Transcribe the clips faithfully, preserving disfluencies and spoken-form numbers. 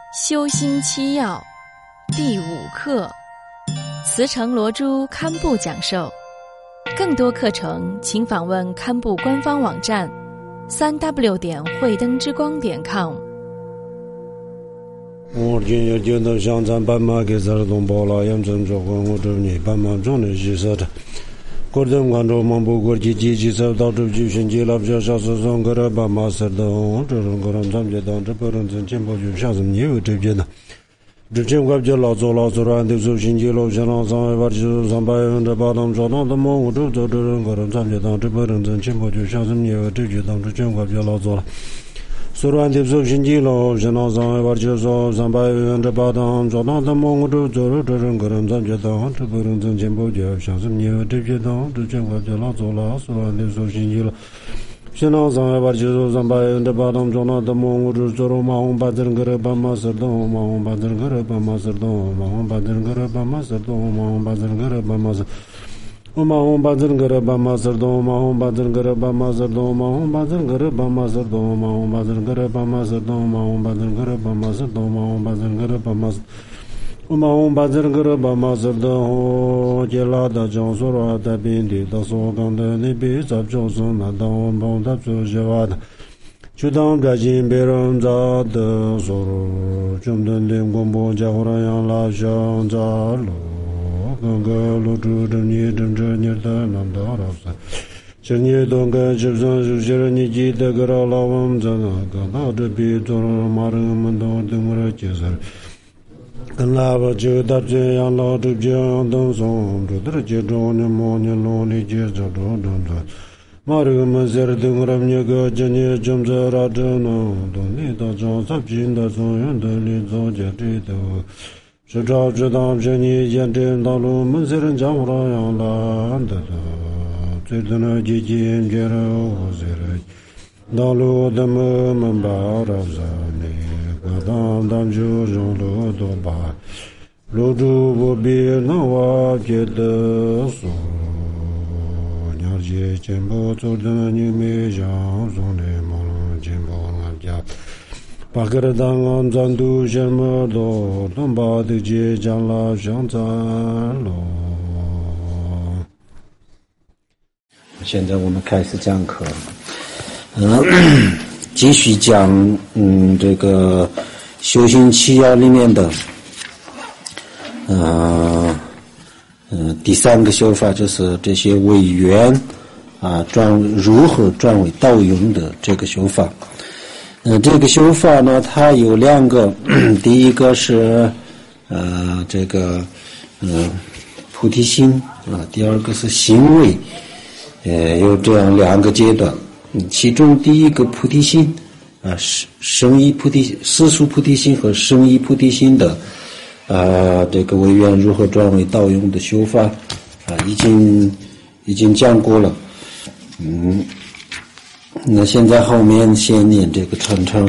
修心七要第五课，慈诚罗珠堪布讲授。更多课程请访问堪布官方网站三 w 点慧灯之光点 com。 我今日见到香山斑马给咱东包了，验证说我这你斑马中的是啥的。过them关注蒙古国际积极受到主举行记了比较是从个人斑马是的，这种个人参加当这不能真进步就像是你有这边的。之前我就老做老做软的手星期六下上上一把就上百分之八当找到的蒙古州做这种个人参加当这不能真进步就像是你有这边当之前我就老做了。所软的手星期六下上上一把就说上百分之八当找到的蒙古州做这种个人参加当这不能真进步就像是你有这边当之前我就老做了。所软的手星期六现在上海把就是上百分之八当中了的蒙古州做了马红把这个人把马斯东马红把这个人把马斯东马红把这个人把马斯东马红把这个人把马斯我马红把这个人把马斯东马红把这个人把马斯东马红把这个人把马斯东马红把这个人把马斯东马红把这个人把马斯东马红把这个人把马斯我马红把这个人把马斯东接拉的江苏拉的边地到所港的那边在就是那当帮他做些话的就当表现别人在的所有中等的广播加后来让拉上在路刚刚路主的你正着你的难道老师今年东个就算是些人你记得个老我们在那个到这边做马人们都等我来介绍跟拉巴就大这样老这这样等送这的这种的毛年老的接着这种的马人们在等我们那个今年正在拉着呢等你到上三平的所有的你早就知道是早知道这你见证道路们是人家伙样懒的的最多呢几件这了我是人道路的们们把着你当当就用路多吧路主不必能我觉得说了解进步做的你没想中的梦进步了家把个人当安赞度什么都能把的接将了上赞了现在我们开始讲课嗯继续讲嗯这个修行七要里面的呃呃第三个修法就是这些为缘啊转如何转为道用的这个修法。呃这个修法呢它有两个第一个是呃这个呃菩提心啊第二个是行为呃有这样两个阶段。其中第一个菩提心啊生依菩提世俗菩提心和生依菩提心的啊这个为缘如何转为道用的修法啊已经已经讲过了。嗯那现在后面先念这个传承。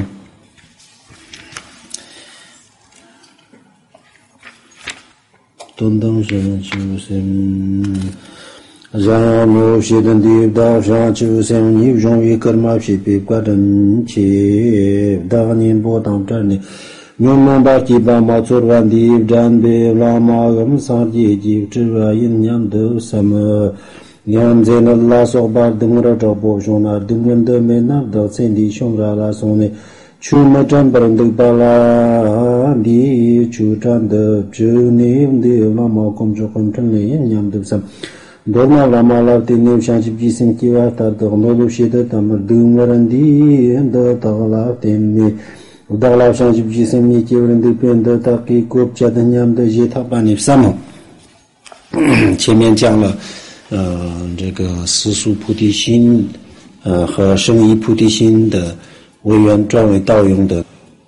东东神修身然后学的地道上就像你容易格玛皮被挂人去当年不当真的我们把基本嘛做完的战备拉马我们上阶级之外阴阳的什么两在那拉索把等着找不上那等人的没那到身体上拉拉送的出没战不能的巴拉的出战的就你的拉马工作工程的阴阳的什么Dona lama la tene shanchi bisim kiwa ta de no shida tam dungarandi da ta la tene da la shanchi bisim ni kiwa de pen da ta ki kop cha de nyam de je ta ba ni sam 前面讲了呃这个世俗菩提心呃和生依菩提心的为缘转为道用的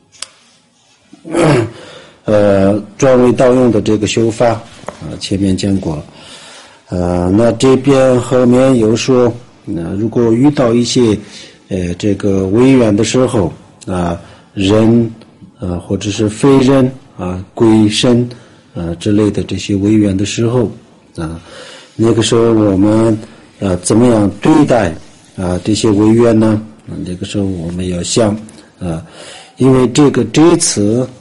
呃转为道用的这个修法啊前面讲过了。呃，那这边后面又说，那如果遇到一些呃这个违缘的时候啊，人啊或者是非人啊鬼神啊之类的这些违缘的时候啊，那个时候我们啊怎么样对待啊这些违缘呢？那个时候我们要想啊，因为这个这词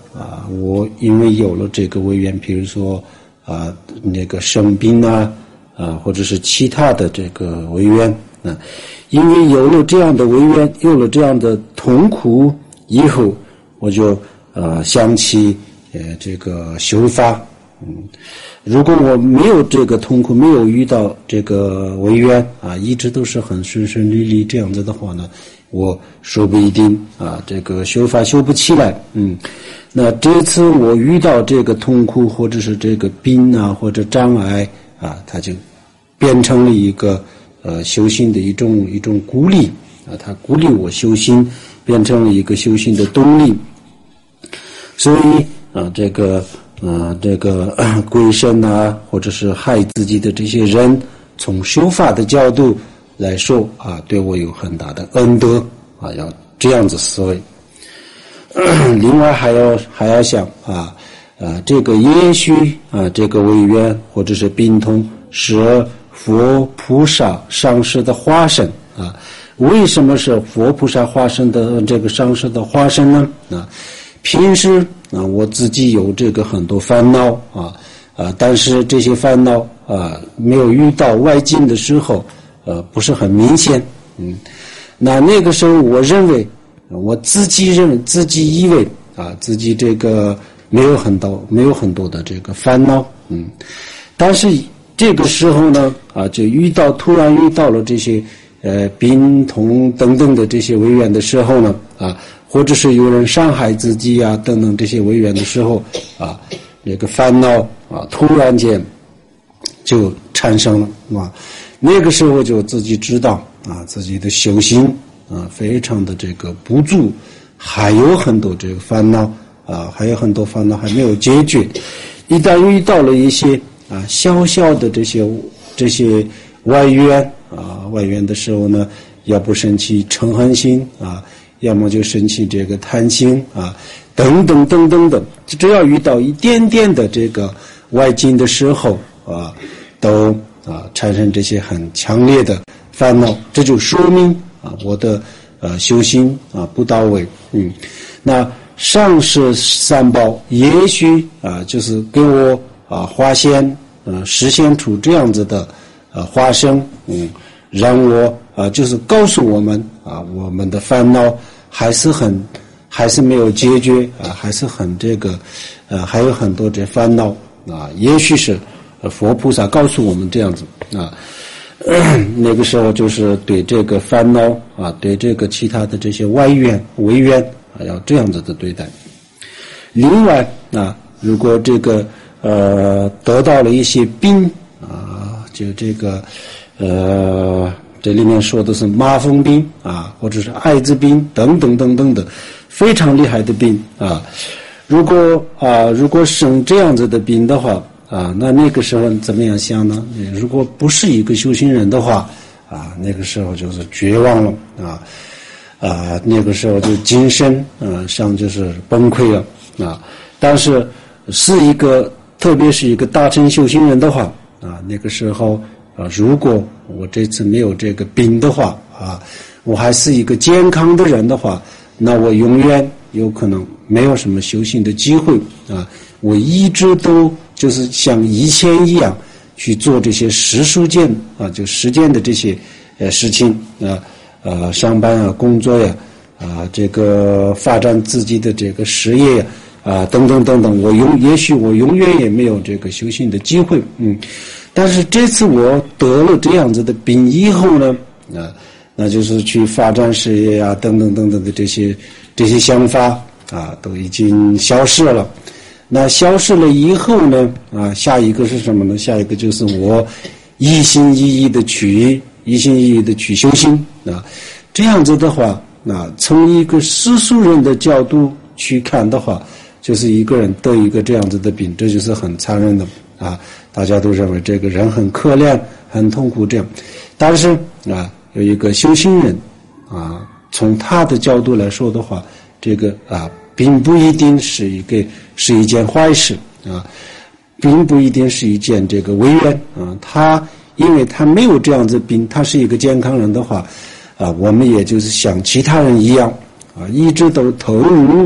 啊，我因为有了这个违缘，比如说啊那个生病啊啊，或者是其他的这个违缘啊，因为有了这样的违缘，有了这样的痛苦以后，我就呃想起呃这个修法。嗯，如果我没有这个痛苦，没有遇到这个违缘啊，一直都是很顺顺利利这样子的话呢，我说不一定啊，这个修法修不起来。嗯，那这次我遇到这个痛苦或者是这个病啊或者障碍啊，它就变成了一个呃修行的一种一种鼓励啊，它鼓励我修行，变成了一个修行的动力。所以啊，这个。啊、呃，这个呃鬼神啊，或者是害自己的这些人，从修法的角度来说啊，对我有很大的恩德啊，要这样子思维。另外还要还要想啊，啊这个也许啊，这个违缘或者是病痛是佛菩萨上师的化身啊。为什么是佛菩萨化身的这个上师的化身呢？啊，平时啊，我自己有这个很多烦恼啊啊，但是这些烦恼啊，没有遇到外境的时候，呃，不是很明显。嗯，那那个时候，我认为我自己认为自己以为啊，自己这个没有很多没有很多的这个烦恼。嗯，但是这个时候呢，啊，就遇到突然遇到了这些呃病痛等等的这些违缘的时候呢，啊。或者是有人伤害自己啊等等这些违缘的时候啊，那个烦恼啊突然间就产生了啊，那个时候就自己知道啊自己的修行啊非常的这个不足，还有很多这个烦恼啊，还有很多烦恼还没有解决。一旦遇到了一些啊小小的这些这些外缘啊外缘的时候呢，要不生起嗔恨心啊。要么就生起这个贪心啊，等等等等的，只要遇到一点点的这个外境的时候啊，都啊产生这些很强烈的烦恼，这就说明啊我的呃修行啊不到位。嗯，那上师三宝也许啊就是给我啊化现啊实现出这样子的啊化身，嗯，让我啊就是告诉我们啊我们的烦恼还是很还是没有解决啊，还是很这个呃还有很多这烦恼啊，也许是佛菩萨告诉我们这样子啊、呃、那个时候就是对这个烦恼啊，对这个其他的这些外缘违缘啊要这样子的对待。另外啊，如果这个呃得到了一些病啊，就这个呃这里面说的是麻风病啊，或者是艾滋病等等等等的非常厉害的病啊。如果啊，如果生这样子的病的话啊，那那个时候怎么样想呢？如果不是一个修行人的话啊，那个时候就是绝望了啊啊，那个时候就精神啊上就是崩溃了啊。但是是一个，特别是一个大乘修行人的话啊，那个时候。啊，如果我这次没有这个病的话啊，我还是一个健康的人的话，那我永远有可能没有什么修行的机会啊。我一直都就是像以前一样去做这些实实践啊，就实践的这些呃事情啊，呃上班啊，工作呀啊，这个发展自己的这个事业呀啊等等等等，我永也许我永远也没有这个修行的机会，嗯。但是这次我得了这样子的病以后呢，啊，那就是去发展事业啊，等等等等的这些这些想法啊，都已经消失了。那消失了以后呢，啊，下一个是什么呢？下一个就是我一心一意的去一心一意的去修行啊。这样子的话，啊，从一个世俗人的角度去看的话，就是一个人得一个这样子的病，这就是很残忍的啊。大家都认为这个人很可怜很痛苦这样，但是啊有一个修行人啊，从他的角度来说的话，这个啊并不一定是一个是一件坏事啊，并不一定是一件这个违缘啊。他因为他没有这样子病，他是一个健康人的话啊，我们也就是像其他人一样啊，一直都投入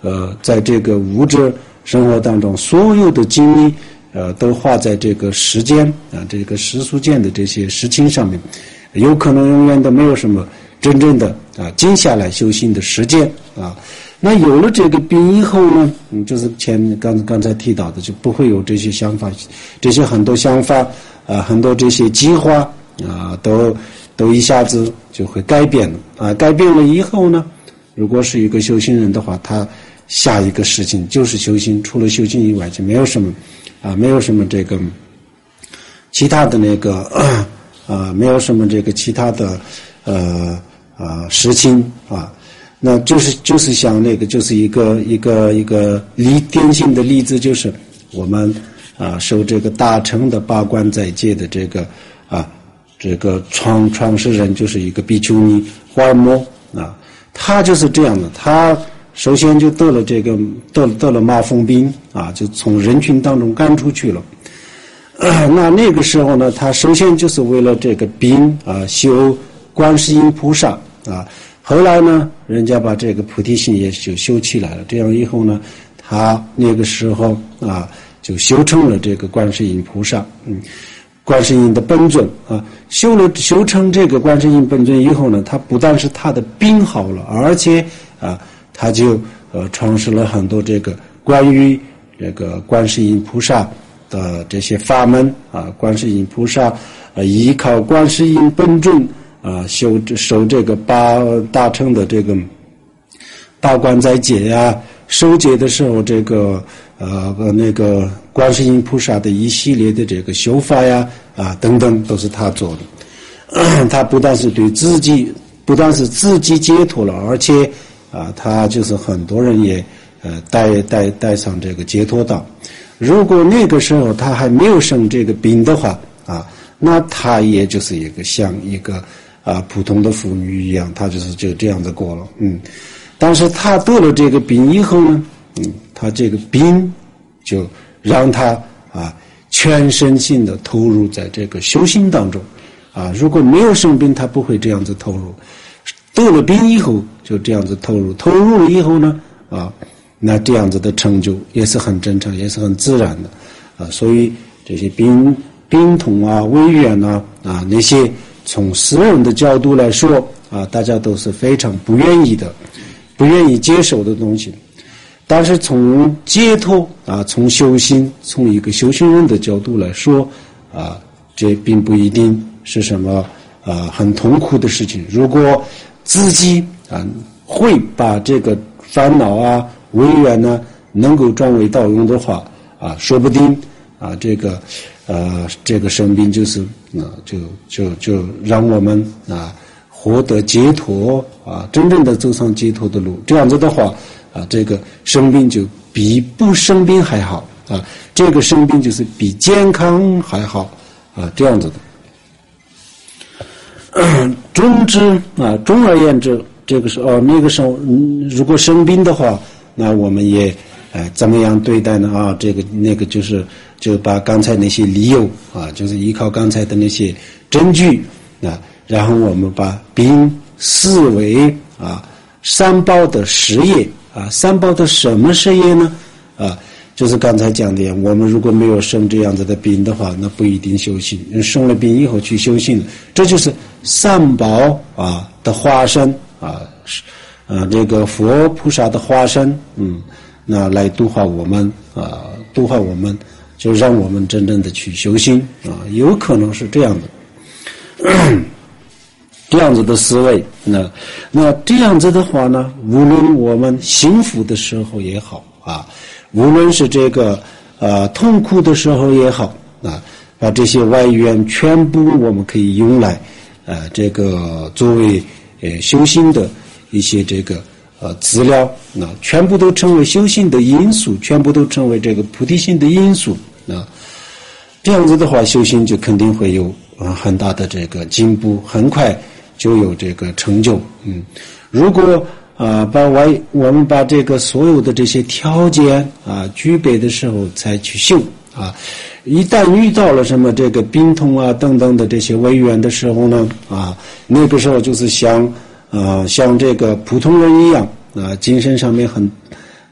呃，在这个物质生活当中，所有的精力呃都花在这个时间啊，这个世俗间的这些事情上面，有可能永远都没有什么真正的啊静下来修行的时间啊。那有了这个病以后呢，嗯，就是前刚刚才提到的，就不会有这些想法，这些很多想法啊，很多这些计划啊，都都一下子就会改变了啊。改变了以后呢，如果是一个修行人的话，他下一个事情就是修行，除了修行以外就没有什么啊，没有什么这个其他的那个啊，没有什么这个其他的呃啊事情啊。那就是就是像那个就是一个一个一个例典型的例子，就是我们啊受这个大乘的八关斋戒的这个啊这个创创始人，就是一个比丘尼华尔摩啊，他就是这样的，他首先就得了这个得得了麻风病啊，就从人群当中赶出去了。呃、那那个时候呢，他首先就是为了这个病啊修观世音菩萨啊。后来呢，人家把这个菩提心也就修起来了。这样以后呢，他那个时候啊，就修成了这个观世音菩萨，嗯，观世音的本尊啊。修了修成这个观世音本尊以后呢，他不但是他的病好了，而且啊，他就呃创始了很多这个关于这个观世音菩萨的这些法门啊，观世音菩萨呃依靠观世音本尊。啊，修受这个八大乘的这个八关斋戒呀，受戒的时候，这个呃那个观世音菩萨的一系列的这个修法呀，啊等等，都是他做的。他不但是对自己，不但是自己解脱了，而且啊，他就是很多人也呃带带带上这个解脱道。如果那个时候他还没有生这个病的话啊，那他也就是一个像一个。啊，普通的妇女一样，她就是就这样子过了，嗯。但是她得了这个病以后呢，嗯，她这个病就让她啊全身心的投入在这个修行当中，啊，如果没有生病，她不会这样子投入。得了病以后就这样子投入，投入了以后呢，啊，那这样子的成就也是很正常，也是很自然的，啊，所以这些病病痛啊、违愿啊啊那些。从私人的角度来说啊，大家都是非常不愿意的，不愿意接受的东西。但是从解脱啊，从修行，从一个修行人的角度来说啊，这并不一定是什么啊很痛苦的事情。如果自己啊会把这个烦恼啊、违愿呢，能够转为道用的话啊，说不定啊这个。呃，这个生病就是啊、呃，就就就让我们啊获得解脱啊，真正的走上解脱的路。这样子的话啊，这个生病就比不生病还好啊，这个生病就是比健康还好啊，这样子的。呃、总之啊，总而言之，这个时候、哦、那个时候、嗯，如果生病的话，那我们也。哎，怎么样对待呢？啊，这个那个就是就把刚才那些理由啊，就是依靠刚才的那些证据啊，然后我们把病视为啊三宝的事业啊，三宝的什么事业呢？啊，就是刚才讲的，我们如果没有生这样子的病的话，那不一定修行；生了病以后去修行，这就是三宝啊的化身啊，啊，这个佛菩萨的化身，嗯。那来度化我们啊，度化我们，就让我们真正的去修行啊，有可能是这样的，这样子的思维。那那这样子的话呢，无论我们幸福的时候也好啊，无论是这个呃痛苦的时候也好啊，把这些外缘全部我们可以用来呃这个作为呃修行的一些这个。呃，资料那、啊、全部都成为修行的因素，全部都成为这个菩提心的因素啊。这样子的话，修行就肯定会有啊很大的这个进步，很快就有这个成就。嗯，如果啊把外我们把这个所有的这些条件啊具备的时候才去修啊，一旦遇到了什么这个病痛啊等等的这些违缘的时候呢啊，那个时候就是像。啊、呃，像这个普通人一样啊、呃，精神上面很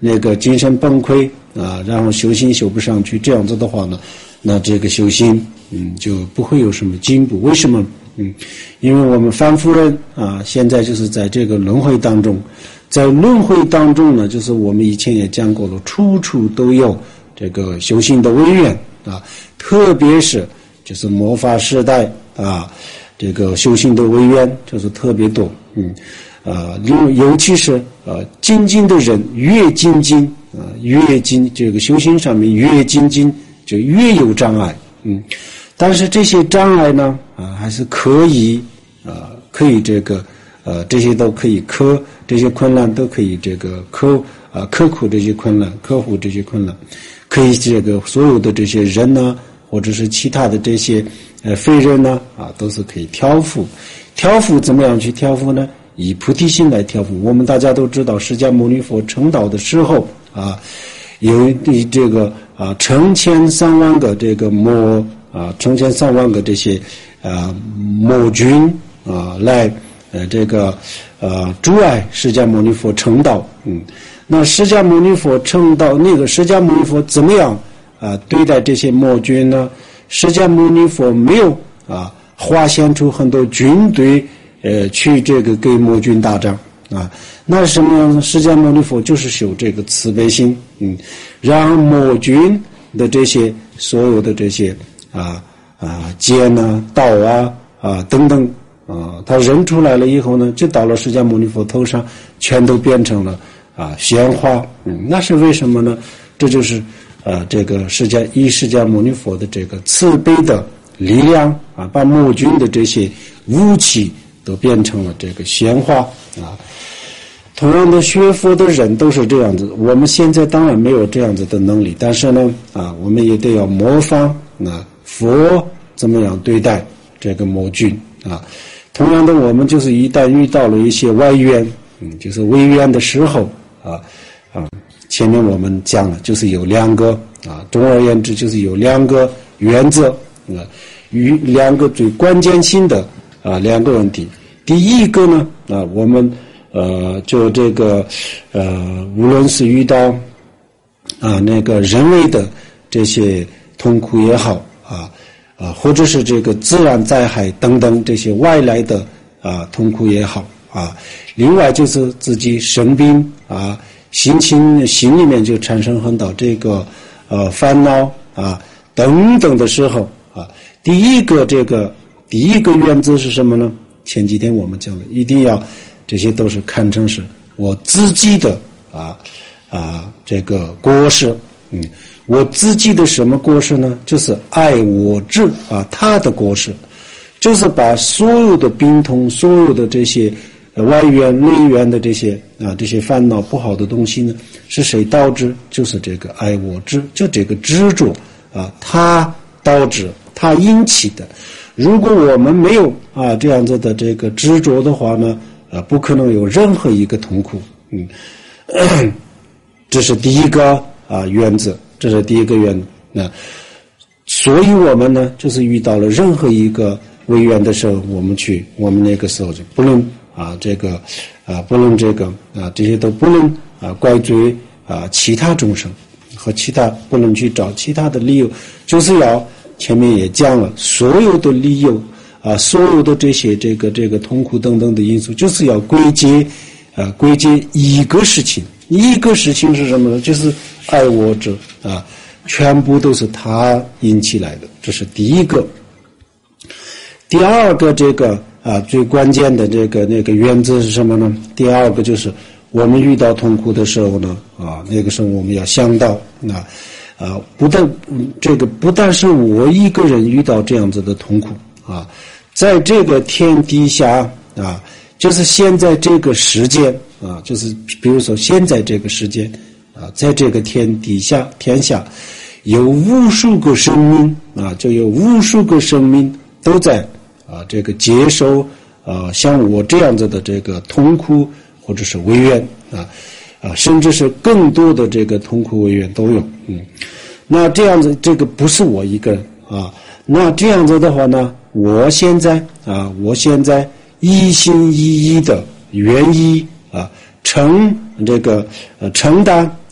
那个精神崩溃啊，然后修行修不上去，这样子的话呢，那这个修行嗯就不会有什么进步。为什么？嗯，因为我们凡夫人啊，现在就是在这个轮回当中，在轮回当中呢，就是我们以前也讲过了，处处都有这个修行的违缘啊，特别是就是末法时代啊，这个修行的违缘就是特别多。嗯，啊，尤尤其是呃精进的人越精进啊，越精这个修行上面越精进，就越有障碍。嗯。但是这些障碍呢，啊，还是可以，啊，可以这个，呃，这些都可以克，这些困难都可以这个克，啊，克服这些困难，克服这些困难，可以这个所有的这些人呢，或者是其他的这些呃非人呢，啊，都是可以调伏。调伏怎么样去调伏呢？以菩提心来调伏。我们大家都知道，释迦牟尼佛成道的时候啊，有一这个啊成千上万个这个魔。啊，成千上万个这些啊魔君啊来呃这个呃阻碍释迦牟尼佛成道。嗯，那释迦牟尼佛成道，那个释迦牟尼佛怎么样啊对待这些魔君呢？释迦牟尼佛没有啊划线出很多军队呃去这个跟魔君打仗啊，那什么样呢？释迦牟尼佛就是修这个慈悲心，嗯，让魔君的这些所有的这些。啊啊剑啊刀啊啊等等啊，他扔出来了以后呢，就到了释迦牟尼佛头上，全都变成了啊鲜花。嗯，那是为什么呢？这就是呃这个释迦以释迦牟尼佛的这个慈悲的力量啊，把魔君的这些武器都变成了这个鲜花啊。同样的学佛的人都是这样子，我们现在当然没有这样子的能力，但是呢啊，我们也得要模仿啊。佛怎么样对待这个魔君啊？同样的，我们就是一旦遇到了一些外缘，嗯，就是违缘的时候啊啊，前面我们讲了，就是有两个啊，总而言之就是有两个原则啊，与两个最关键性的啊两个问题。第一个呢啊，我们呃就这个呃，无论是遇到啊那个人为的这些痛苦也好。啊啊，或者是这个自然灾害等等这些外来的啊痛苦也好啊，另外就是自己生病啊，心情心里面就产生很多这个呃烦恼啊等等的时候啊，第一个这个第一个原则是什么呢？前几天我们讲了，一定要这些都是看成是我自己的啊啊这个过失，嗯。我自己的什么过失呢？就是爱我执啊，他的过失，就是把所有的病痛、所有的这些外缘、内缘的这些啊这些烦恼不好的东西呢，是谁导致？就是这个爱我执，就这个执着啊，它导致、它引起的。如果我们没有啊这样子的这个执着的话呢，啊，不可能有任何一个痛苦。嗯，这是第一个啊原则。这是第一个缘，那所以我们呢，就是遇到了任何一个违缘的时候，我们去，我们那个时候就不能啊，这个啊，不能这个啊，这些都不能啊怪罪啊其他众生和其他，不能去找其他的理由，就是要前面也讲了，所有的理由啊，所有的这些这个这个痛苦等等的因素，就是要归结啊归结一个事情。一个事情是什么呢？就是爱我者啊，全部都是他引起来的，这是第一个。第二个这个啊最关键的这个那个原则是什么呢？第二个就是我们遇到痛苦的时候呢啊，那个时候我们要想到啊啊不但这个不但是我一个人遇到这样子的痛苦啊，在这个天底下啊，就是现在这个时间。啊，就是比如说现在这个时间啊，在这个天底下天下有无数个生命啊，就有无数个生命都在啊这个接受啊像我这样子的这个痛苦或者是违缘啊啊，甚至是更多的这个痛苦违缘都有。嗯，那这样子这个不是我一个人啊，那这样子的话呢，我现在啊，我现在一心一意的愿意。啊，承这个呃承担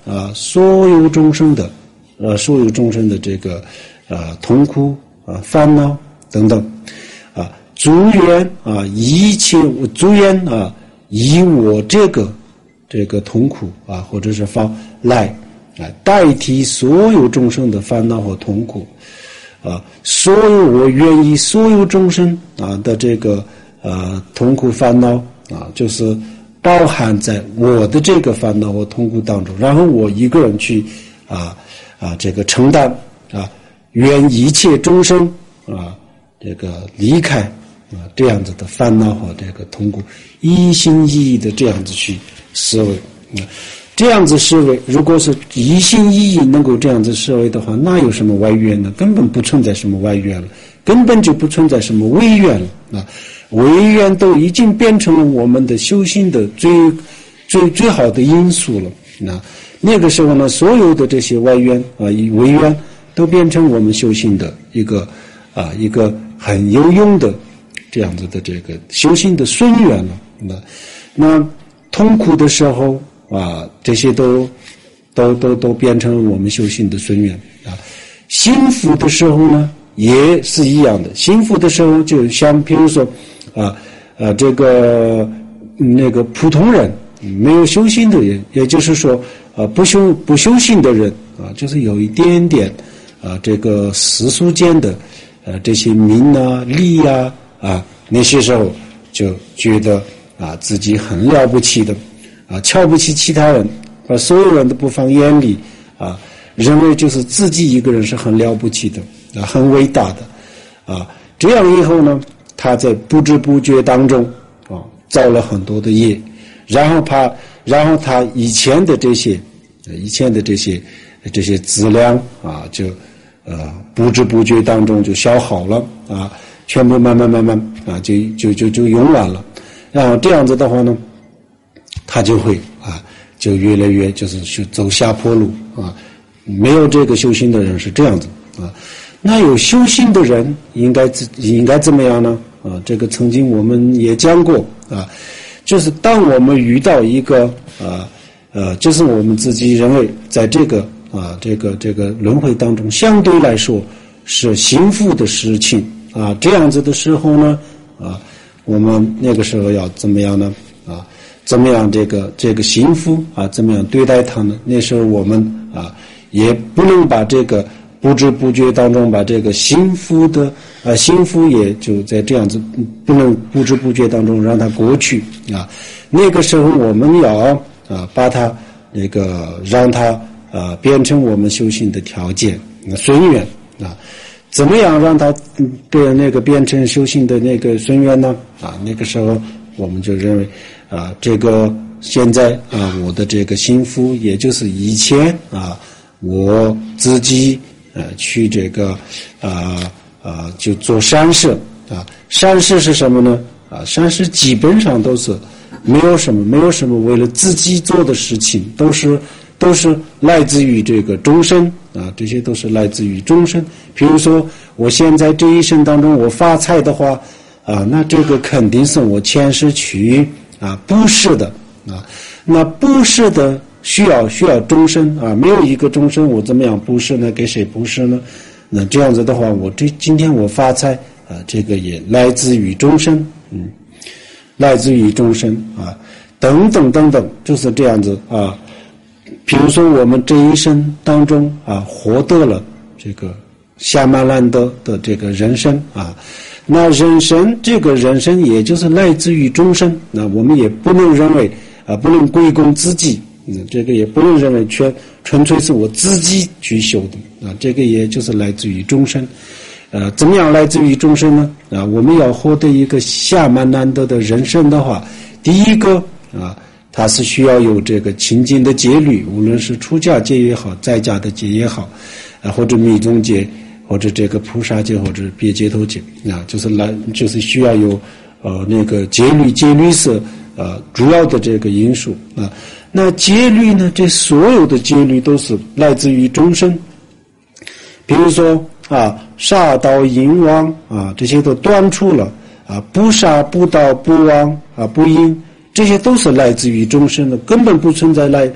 啊所有众生的呃所有众生的这个啊痛苦啊烦恼等等啊，祝愿啊一切祝愿啊以我这个这个痛苦啊或者是烦来啊代替所有众生的烦恼和痛苦啊，所有我愿意所有众生啊的这个呃痛苦烦恼啊，就是包含在我的这个烦恼和痛苦当中，然后我一个人去啊啊这个承担啊，愿一切众生啊这个离开啊这样子的烦恼和这个痛苦，一心一意的这样子去思维啊。这样子思维，如果是一心一意能够这样子思维的话，那有什么外缘呢？根本不存在什么外缘了，根本就不存在什么违缘了啊！违缘都已经变成了我们的修行的最最最好的因素了。那那个时候呢，所有的这些外缘啊、违缘都变成我们修行的一个啊一个很有用的这样子的这个修行的顺缘了。那那痛苦的时候。啊，这些都都都都变成了我们修行的顺缘啊。幸福的时候呢，也是一样的。幸福的时候，就像比如说啊呃这个那个普通人没有修行的人，也就是说啊不修不修行的人啊，就是有一点点啊这个世俗间的呃这些名啊利啊啊，那些时候就觉得啊自己很了不起的。啊，瞧不起其他人，把所有人都不放眼里，啊，认为就是自己一个人是很了不起的，啊，很伟大的，啊，这样以后呢，他在不知不觉当中，啊，造了很多的业，然后他，然后他以前的这些，以前的这些这些资粮啊，就呃不知不觉当中就消耗了，啊，全部慢慢慢慢啊，就就就就用完了，然后这样子的话呢。他就会啊，就越来越就是去走下坡路啊。没有这个修行的人是这样子啊。那有修行的人应该应该怎么样呢？啊，这个曾经我们也讲过啊，就是当我们遇到一个啊呃，就是我们自己认为在这个啊这个这个轮回当中相对来说是幸福的事情啊，这样子的时候呢啊，我们那个时候要怎么样呢？啊。怎么样这个这个幸福啊？怎么样对待他呢？那时候我们啊，也不能把这个不知不觉当中把这个幸福的啊幸福也就在这样子，不能不知不觉当中让它过去啊。那个时候我们要啊把它那个让它啊变成我们修行的条件，顺缘啊。怎么样让它对那个变成修行的那个顺缘呢？啊，那个时候我们就认为。啊，这个现在啊，我的这个幸福，也就是以前啊，我自己呃去这个啊啊就做善事啊，善事是什么呢？啊，善事基本上都是没有什么没有什么为了自己做的事情，都是都是来自于这个众生啊，这些都是来自于众生。比如说，我现在这一生当中我发财的话啊，那这个肯定是我前世去。啊，布施的啊，那布施的需要需要众生啊，没有一个众生，我怎么样布施呢？给谁布施呢？那这样子的话，我这今天我发财啊，这个也来自于众生，嗯，来自于众生啊，等等等等，就是这样子啊。比如说我们这一生当中啊，获得了这个夏曼兰德的这个人生啊。那人生这个人生也就是来自于众生，那我们也不能认为啊，不能归功自己，嗯，这个也不能认为全纯粹是我自己去修的啊，这个也就是来自于众生，呃，怎么样来自于众生呢？啊，我们要获得一个下曼难得的人生的话，第一个啊，它是需要有这个清净的戒律，无论是出家戒也好，在家的戒也好，啊，或者密宗戒。或者这个菩萨戒，或者别解脱戒啊，就是来就是需要有呃那个戒律，戒律是呃主要的这个因素啊。那戒律呢，这所有的戒律都是来自于众生，比如说啊，杀盗淫妄啊，这些都断除了啊，不杀不盗不妄啊不淫，这些都是来自于众生的，根本不存在来。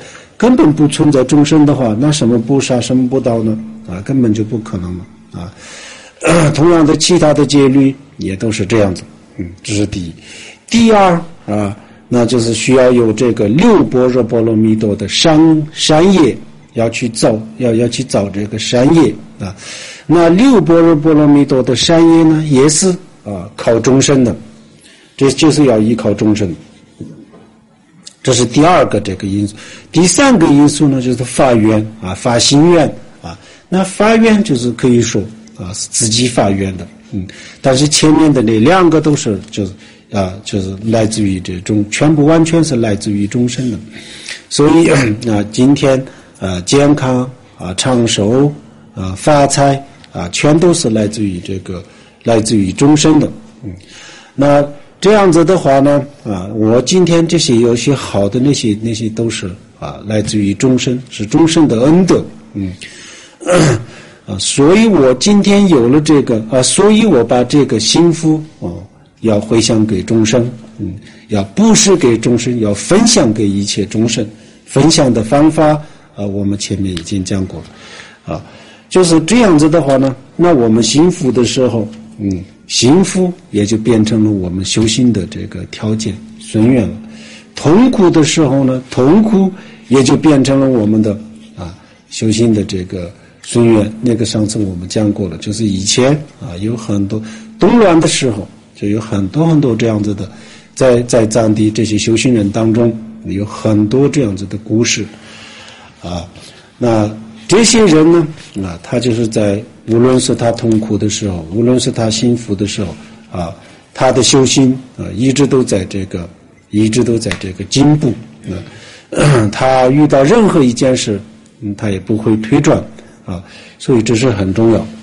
根本不存在众生的话，那什么不杀什么不盗呢？啊，根本就不可能了啊。呃、同样的，其他的戒律也都是这样子。嗯，这是第一。第二啊，那就是需要有这个六般若波罗蜜多的善善业，要去造，要要去造这个善业啊。那六般若波罗蜜多的善业呢，也是啊靠众生的，这就是要依靠众生。这是第二个这个因素。第三个因素呢，就是发愿啊，发心愿啊。那发愿就是可以说啊，是自己发愿的，嗯。但是前面的那两个都是就是啊，就是来自于这种，全部完全是来自于众生的。所以啊，今天啊健康啊长寿啊发财啊，全都是来自于这个来自于众生的，嗯。那这样子的话呢，啊，我今天这些有些好的那些那些都是啊，来自于众生，是众生的恩德，嗯，啊，所以我今天有了这个啊，所以我把这个幸福啊，要回向给众生，嗯，要布施给众生，要分享给一切众生。分享的方法啊，我们前面已经讲过了，啊，就是这样子的话呢，那我们幸福的时候，嗯。幸福也就变成了我们修行的这个条件顺缘了，痛苦的时候呢，痛苦也就变成了我们的啊修行的这个顺缘。那个上次我们讲过了，就是以前啊有很多动乱的时候，就有很多很多这样子的，在在藏地这些修行人当中有很多这样子的故事啊。那这些人呢啊，他就是在无论是他痛苦的时候，无论是他幸福的时候啊，他的修行啊一直都在这个一直都在这个进步啊。他遇到任何一件事，嗯，他也不会退转啊，所以这是很重要。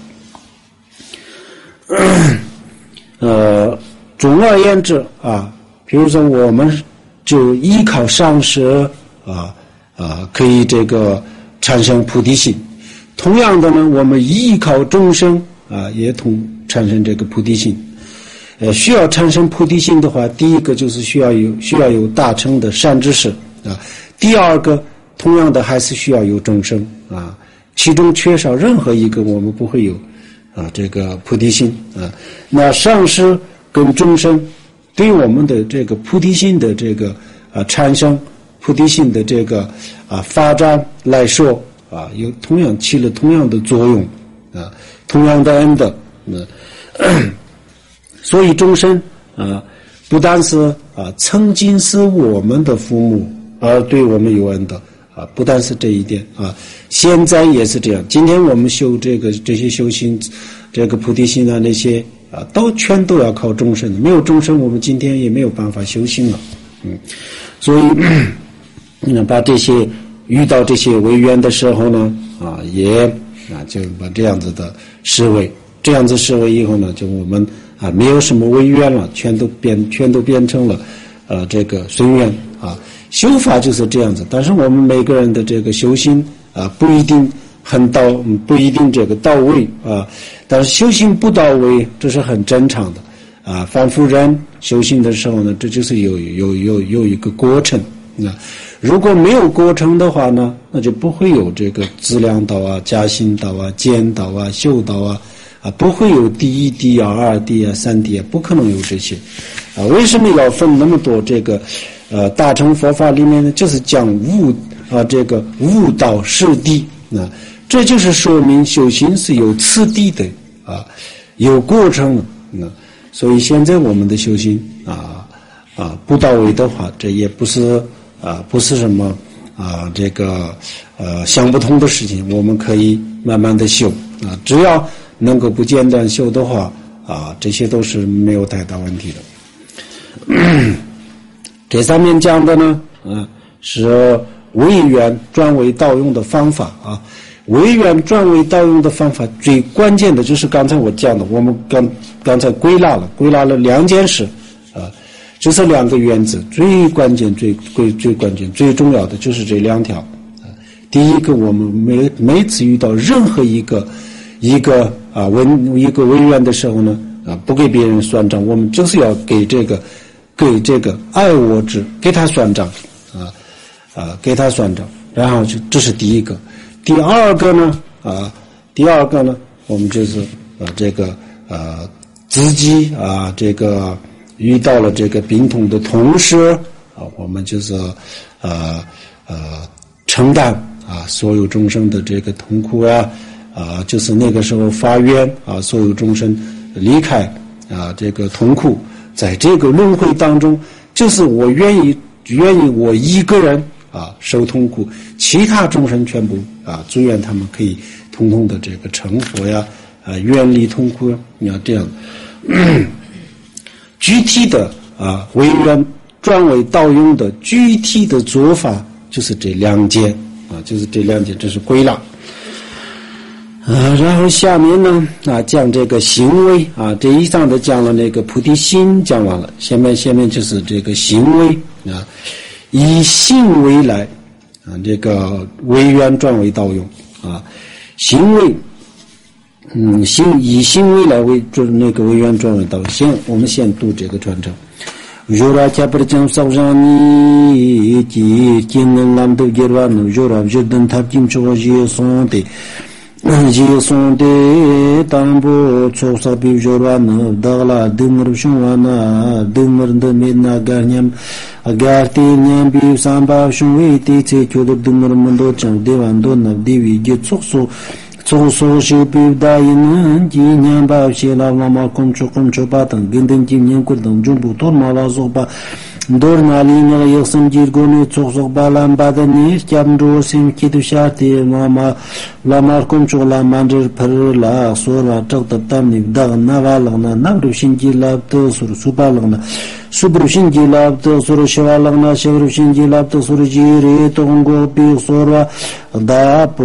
呃，总而言之啊，比如说我们就依靠上师啊啊，可以这个产生菩提心。同样的呢，我们依靠众生啊，也同产生这个菩提心。呃，需要产生菩提心的话，第一个就是需要有需要有大乘的善知识啊。第二个，同样的还是需要有众生啊。其中缺少任何一个，我们不会有啊这个菩提心啊。那上师跟众生对我们的这个菩提心的这个啊产生菩提心的这个啊发展来说。啊，有同样起了同样的作用，啊，同样的恩德，嗯，所以众生啊，不但是啊曾经是我们的父母，而对我们有恩德啊，不但是这一点啊，现在也是这样。今天我们修这个这些修行，这个菩提心啊那些啊，都全都要靠众生的，没有众生，我们今天也没有办法修行了，嗯，所以嗯，把这些。遇到这些违缘的时候呢，啊，也啊就把这样子的思维，这样子思维以后呢，就我们啊没有什么违缘了，全都变全都变成了呃这个顺缘啊。修法就是这样子，但是我们每个人的这个修行啊不一定很到，不一定这个到位啊，但是修行不到位，这是很正常的啊。凡夫人修行的时候呢，这就是有有有有一个过程啊。如果没有过程的话呢，那就不会有这个资粮道啊、加行道啊、见道啊、修道啊，啊，不会有第一地啊、二地啊、三地啊，不可能有这些，啊，为什么要分那么多？这个，呃，大乘佛法里面呢，就是讲悟啊，这个悟道是地啊，这就是说明修行是有次第的啊，有过程的啊，所以现在我们的修行啊啊不到位的话，这也不是。啊，不是什么啊，这个呃想不通的事情，我们可以慢慢的修啊，只要能够不间断修的话啊，这些都是没有太大问题的。这上面讲的呢，啊，是为缘转为道用的方法啊。为缘转为道用的方法，最关键的就是刚才我讲的，我们刚刚才归纳了，归纳了两件事啊。就是两个原则，最关键、最最最关键、最重要的就是这两条。第一个，我们每每次遇到任何一个一个啊文一个违缘的时候呢，啊不给别人算账，我们就是要给这个给这个爱我之给他算账，啊啊给他算账然后就这是第一个。第二个呢啊，第二个呢，我们就是啊这个呃自己啊这个遇到了这个病痛的同时啊，我们就是呃呃承担啊所有众生的这个痛苦啊啊，就是那个时候发愿啊，所有众生离开啊这个痛苦，在这个轮回当中，就是我愿意愿意我一个人啊受痛苦，其他众生全部啊祝愿他们可以通通的这个成佛呀，啊远离痛苦，你要这样。具体的啊为愿转为道用的具体的做法就是这两件啊，就是这两件，这是归纳。啊，然后下面呢啊讲这个行为啊，这以上的讲了那个菩提心讲完了，下面下面就是这个行为啊，以行为来啊，这个为愿转为道用啊，行为，嗯，行以行为来为转那个为愿转为道用。先我们先读这个传承。Jora chapar cham saujani ki kin lam do gerwan jora jordan thap kim cho ji sonte ji sonte tambo cho sa bi jorwan dagla dimr shwana dimr de mena garnyam agar ti nyam bi samba shwi ti che chodur dimr mando chang dewan do na devi ji tsokso tsokso shi bi da yin ji nyam ba shi la ma kom cho kom cho ba tang gindin ji nyam kur dang jumbu tor ma la zo ba dor na li na yasam jir go ne tsokso ba lam ba da ni jam ro sim ki du sha ti ma ma la mar kom cho la man rir phar la so ra tak tab tam ni da na wa la na na ru shin ji la to sur su ba la na subru shin ji la to sur shwa la na shru shin ji la to sur ji re to go pi so ra da po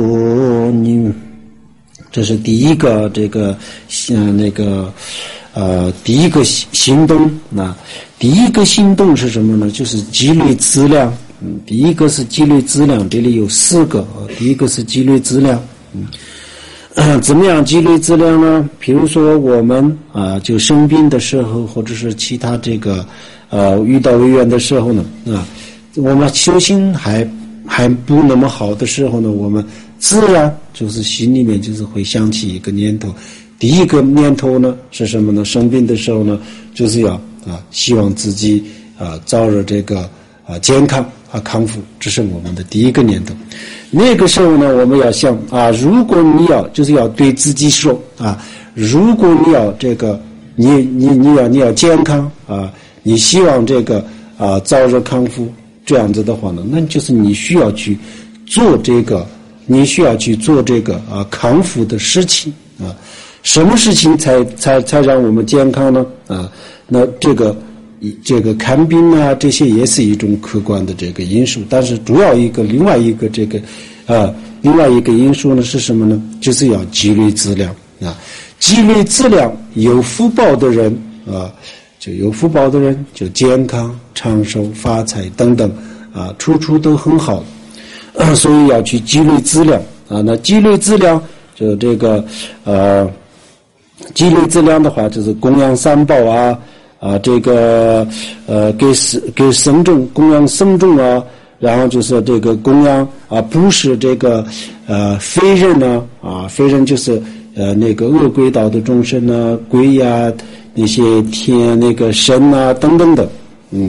ni。这是第一个这个呃那个呃第一个行动啊，第一个行动是什么呢？就是积累资粮。嗯，第一个是积累资粮，这里有四个啊。第一个是积累资粮，嗯，呃，怎么样积累资粮呢？比如说我们啊，就生病的时候，或者是其他这个呃遇到违缘的时候呢，啊，我们修行还还不那么好的时候呢，我们自然就是心里面就是会想起一个念头，第一个念头呢是什么呢？生病的时候呢，就是要啊希望自己啊早日这个啊健康啊康复，这是我们的第一个念头。那个时候呢，我们要想啊，如果你要就是要对自己说啊，如果你要这个你你你要你要健康啊，你希望这个啊早日康复，这样子的话呢，那就是你需要去做这个。你需要去做这个啊康复的事情啊，什么事情才才才让我们健康呢？啊，那这个这个看病啊，这些也是一种客观的这个因素，但是主要一个另外一个这个啊另外一个因素呢是什么呢？就是要积累资粮啊，积累资粮，有福报的人啊，就有福报的人就健康长寿发财等等啊，处处都很好。所以要去积累资粮啊，那积累资粮就这个呃，积累资粮的话，就是供养三宝啊啊，这个呃给给僧众供养僧众啊，然后就是这个供养啊，不是这个呃非人呢啊，非人就是呃那个恶鬼道的众生啊，鬼呀、啊、那些天那个神啊等等的，嗯。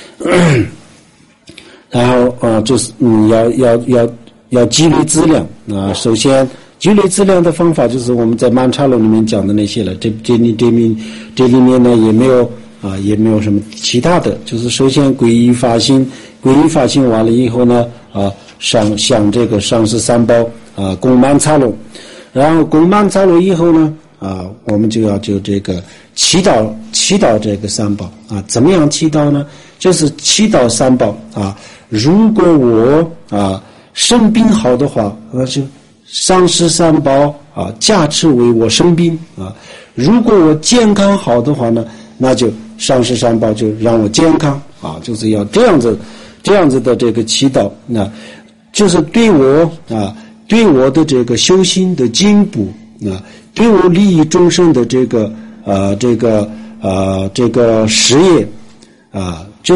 然后啊，就是嗯，要要要要积累资粮啊。首先，积累资粮的方法就是我们在曼茶论里面讲的那些了。这这里这里这里面呢也没有啊，也没有什么其他的。就是首先皈依发心，皈依发心完了以后呢啊，上向这个上师三宝啊供曼茶论，然后供曼茶论以后呢啊，我们就要就这个祈祷祈祷这个三宝啊，怎么样祈祷呢？就是祈祷三宝啊。如果我啊生病好的话，那就上师三宝啊加持为我生病啊；如果我健康好的话呢，那就上师三宝就让我健康啊，就是要这样子这样子的这个祈祷，那就是对我啊对我的这个修行的进步啊，对我利益众生的这个啊这个啊这个事业啊，就是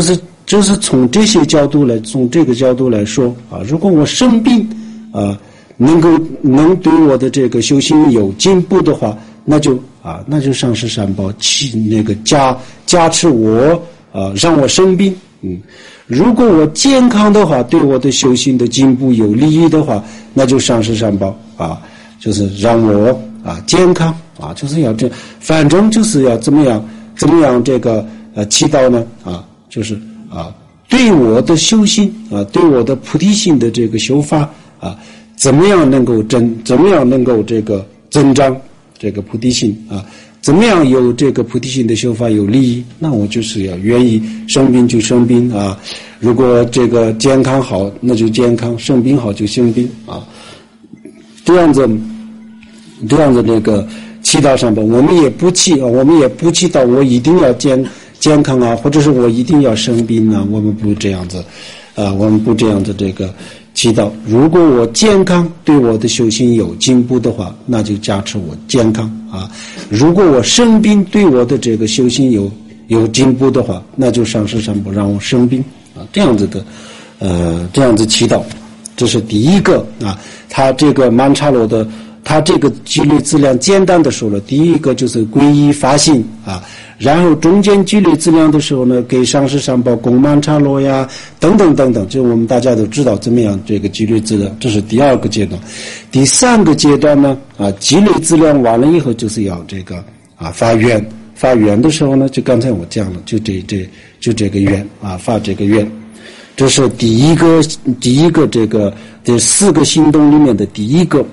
就是从这些角度来，从这个角度来说啊，如果我生病啊，能够能对我的这个修行有进步的话，那就啊，那就上师三宝起那个加加持我啊，让我生病。嗯，如果我健康的话，对我的修行的进步有利益的话，那就上师三宝啊，就是让我啊健康啊，就是要这，反正就是要怎么样怎么样这个呃祈祷呢啊，就是啊对我的修行啊，对我的菩提心的这个修法啊，怎么样能够增，怎么样能够这个增长这个菩提心啊？怎么样有这个菩提心的修法有利益？那我就是要愿意生病就生病啊！如果这个健康好，那就健康；生病好就生病啊！这样子，这样子那个祈祷上吧，我们也不祈，我们也不祈祷我一定要健健康啊，或者是我一定要生病啊，我们不这样子啊，我们不这样子这个。祈祷，如果我健康对我的修行有进步的话，那就加持我健康啊；如果我生病对我的这个修行有有进步的话，那就上师三宝让我生病啊，这样子的，呃，这样子祈祷，这是第一个啊。他这个曼茶罗的，他这个纪律资粮简单的说了，第一个就是皈依发心啊。然后中间积累资粮的时候呢，给上师三宝供曼茶罗呀，等等等等，就我们大家都知道怎么样这个积累资粮，这是第二个阶段。第三个阶段呢，啊，积累资粮完了以后，就是要这个啊发愿，发愿的时候呢，就刚才我讲了，就这这就这个愿啊，发这个愿，这是第一个第一个这个这四个行动里面的第一个。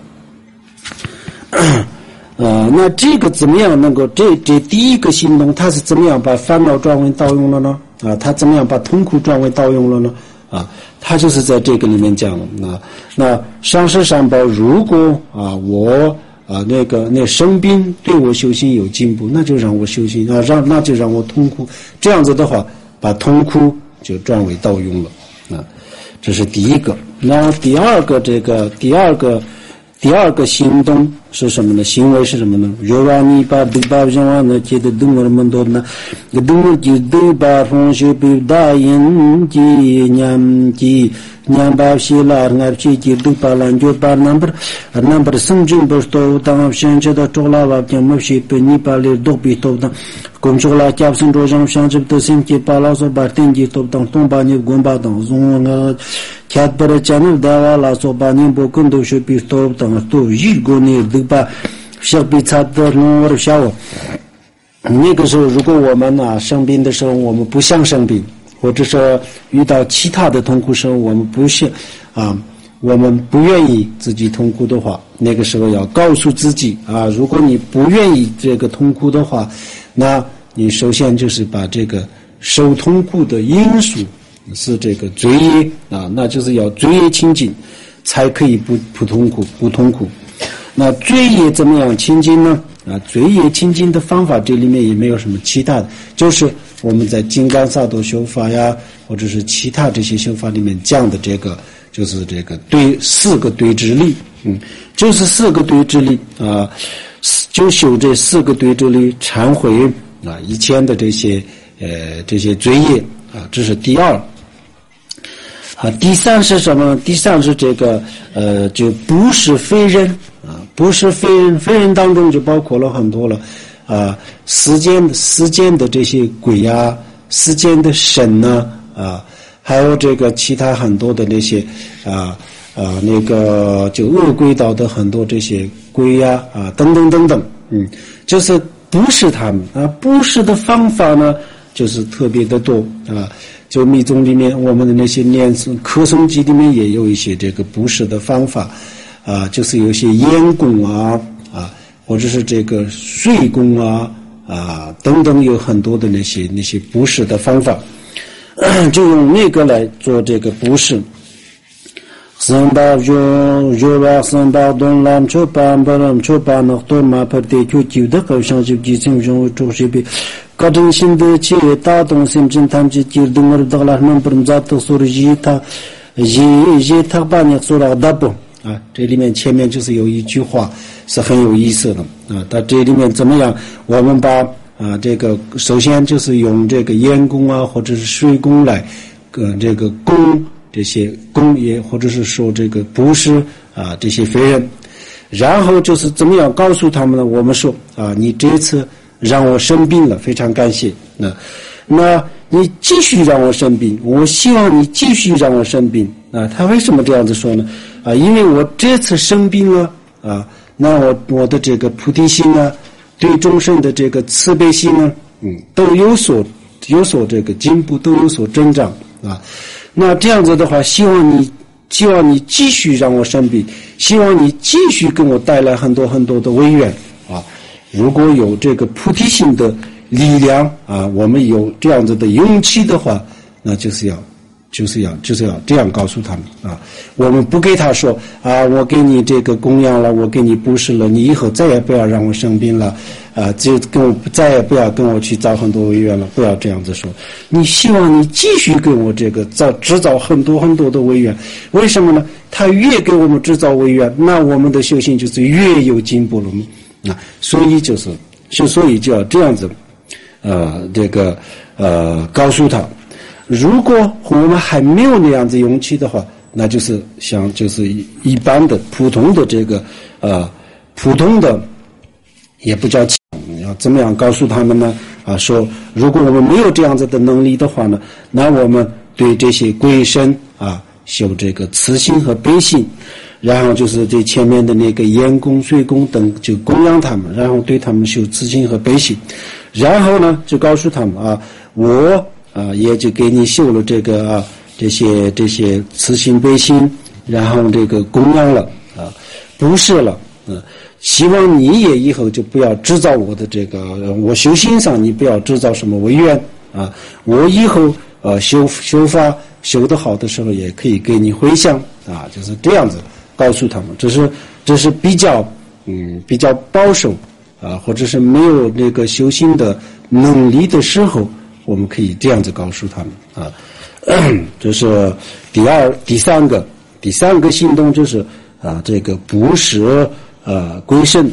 呃，那这个怎么样能够这这第一个行动，它是怎么样把烦恼转为道用了呢？啊，它怎么样把痛苦转为道用了呢？啊，它就是在这个里面讲了。那那上师三宝，如果啊我啊那个那生病对我修行有进步，那就让我修行啊，让那就让我痛苦，这样子的话，把痛苦就转为道用了。啊，这是第一个。然后第二个这个第二个。第二个行动是什么呢？行为是什么呢？若瓦尼巴杜巴让瓦呢觉得动我们多呢，个动就杜巴风修比大因及念及念巴西拉俺去去杜巴兰就巴 number number 生进不多，当现在的做了话就没去被你把里都比多的，工作了加上做上上这的星期巴拉说把定级都当东巴你滚巴当中啊。ख्यात पर चैनल दावा लासो बानी बोकन दो show P तो तंग तो यी गोनी दुबा शक बी छात的诺小那个时候如果我们啊生病的时候我们不想生病或者说遇到其他的痛苦时候我们不是啊我们不愿意自己痛苦的话那个时候要告诉自己啊如果你不愿意这个痛苦的话那你首先就是把这个受痛苦的因素是这个罪业啊，那就是要罪业清净，才可以不不痛苦不痛苦。那罪业怎么样清净呢？啊，罪业清净的方法这里面也没有什么其他的，就是我们在金刚萨埵修法呀，或者是其他这些修法里面讲的这个，就是这个对四个对治力，嗯，就是四个对治力啊，就修这四个对治力，忏悔啊以前的这些呃这些罪业啊，这是第二。啊，第三是什么？第三是这个呃，就不是非人啊，不是非人，非人当中就包括了很多了啊，世间世间的这些鬼啊，世间的神呢 啊, 啊，还有这个其他很多的那些啊啊那个就恶鬼道的很多这些鬼呀 啊, 啊等等等等，嗯，就是不是他们啊，不是的方法呢，就是特别的多啊。就密宗里面我们的那些念诵课诵记里面也有一些这个布施的方法啊，就是有些烟供啊啊，或者是这个水供啊啊等等，有很多的那些那些布施的方法，就用那个来做这个布施。三八九九八三八东南九八八南九八那多马帕的就九的好像就几千种做些比。个人性的企业大动心真他们去接动我的拉们不能在都说的一他一一他把你说了大不啊，这里面前面就是有一句话是很有意思的啊，它这里面怎么样？我们把啊，这个首先就是用这个烟供啊，或者是水供来，呃，这个供这些供也，或者是说这个布施啊这些非人，然后就是怎么样告诉他们呢？我们说啊，你这次让我生病了，非常感谢。那那你继续让我生病，我希望你继续让我生病啊。他为什么这样子说呢？啊，因为我这次生病了啊，那我我的这个菩提心呢，对众生的这个慈悲心呢，嗯，都有所有所这个进步，都有所增长啊。那这样子的话，希望你希望你继续让我生病，希望你继续给我带来很多很多的威愿啊。如果有这个菩提心的力量啊，我们有这样子的勇气的话，那就是要就是要就是要这样告诉他们啊。我们不给他说啊，我给你这个供养了，我给你布施了，你以后再也不要让我生病了啊，就跟我再也不要跟我去造很多违愿了，不要这样子说。你希望你继续给我这个造制造很多很多的违愿，为什么呢？他越给我们制造违愿，那我们的修行就是越有进步了嘛。啊，所以就是就所以就要这样子呃这个呃告诉他，如果我们还没有那样子勇气的话，那就是像就是一般的普通的这个呃普通的也不叫要怎么样告诉他们呢？啊，说如果我们没有这样子的能力的话呢，那我们对这些鬼神啊修这个慈心和悲心，然后就是对前面的那个烟供、水供等就供养他们，然后对他们修慈心和悲心，然后呢就告诉他们啊，我啊也就给你修了这个啊这些这些慈心悲心，然后这个供养了啊，布施了，嗯、啊，希望你也以后就不要制造我的这个我修行上你不要制造什么违愿啊，我以后呃修修法修得好的时候也可以给你回向啊，就是这样子告诉他们。这是这是比较嗯比较保守啊，或者是没有那个修行的能力的时候，我们可以这样子告诉他们啊。这是第二第三个第三个行动就是啊这个布施呃归圣，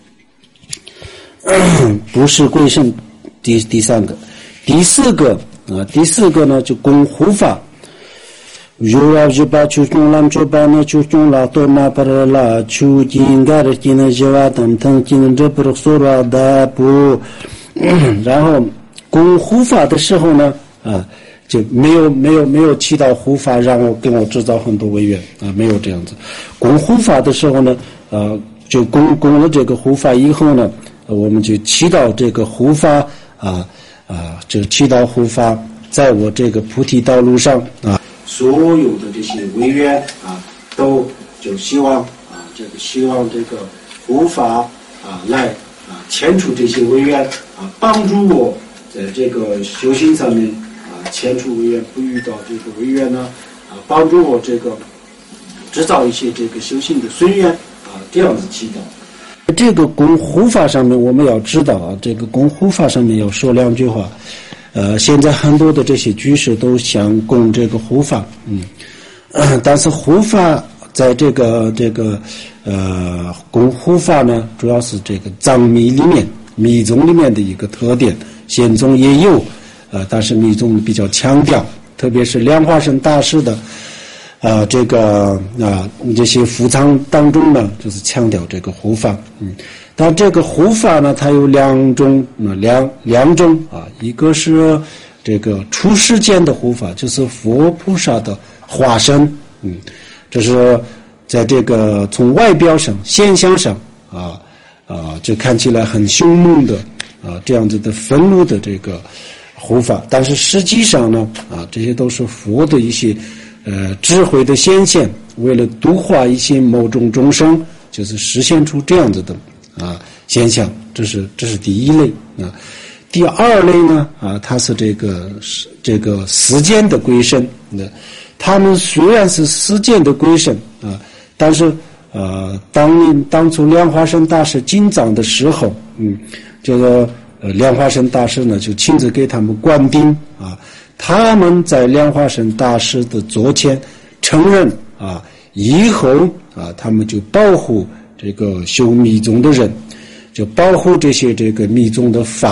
布施归圣第第三个。第四个啊第四个呢就供护法。如要就把出中了，就把那出中了，多那把了，出金盖的金的就把等等金这不是说了的不，然后供护法的时候呢，啊，就没有没有没有祈祷护法让我给我制造很多违愿啊，没有这样子。供护法的时候呢，呃，就供供了这个护法以后呢，我们就祈祷这个护法啊啊，就祈祷护法在我这个菩提道路上啊。所有的这些违愿啊，都就希望啊，这个希望这个护法啊来啊遣除这些违愿啊，帮助我在这个修行上面啊遣除违愿，不遇到这个违愿呢啊，帮助我这个制造一些这个修行的顺愿啊，这样子祈祷。这个供护法上面我们要知道啊，这个供护法上面要说两句话。呃，现在很多的这些居士都想供这个护法，嗯，呃、但是护法在这个这个呃供护法呢，主要是这个藏密里面密宗里面的一个特点，显宗也有，呃，但是密宗比较强调，特别是莲花生大师的，呃，这个啊、呃、这些伏藏当中呢，就是强调这个护法，嗯。但这个护法呢，它有两种，呃、两两种啊，一个是这个出世间的护法，就是佛菩萨的化身，嗯，这是在这个从外表上、现象上啊啊，就看起来很凶猛的啊这样子的愤怒的这个护法，但是实际上呢，啊，这些都是佛的一些呃智慧的显现，为了度化一些某种众生，就是实现出这样子的。啊，现象，这是这是第一类啊。第二类呢，啊，它是这个这个世间的鬼神，那他们虽然是世间的鬼神啊，但是呃，当当初莲花生大师进藏的时候，嗯，这个呃莲花生大师呢就亲自给他们灌顶啊，他们在莲花生大师的座前承认啊，以后啊，他们就保护。这个修密宗的人，就保护这些这个密宗的法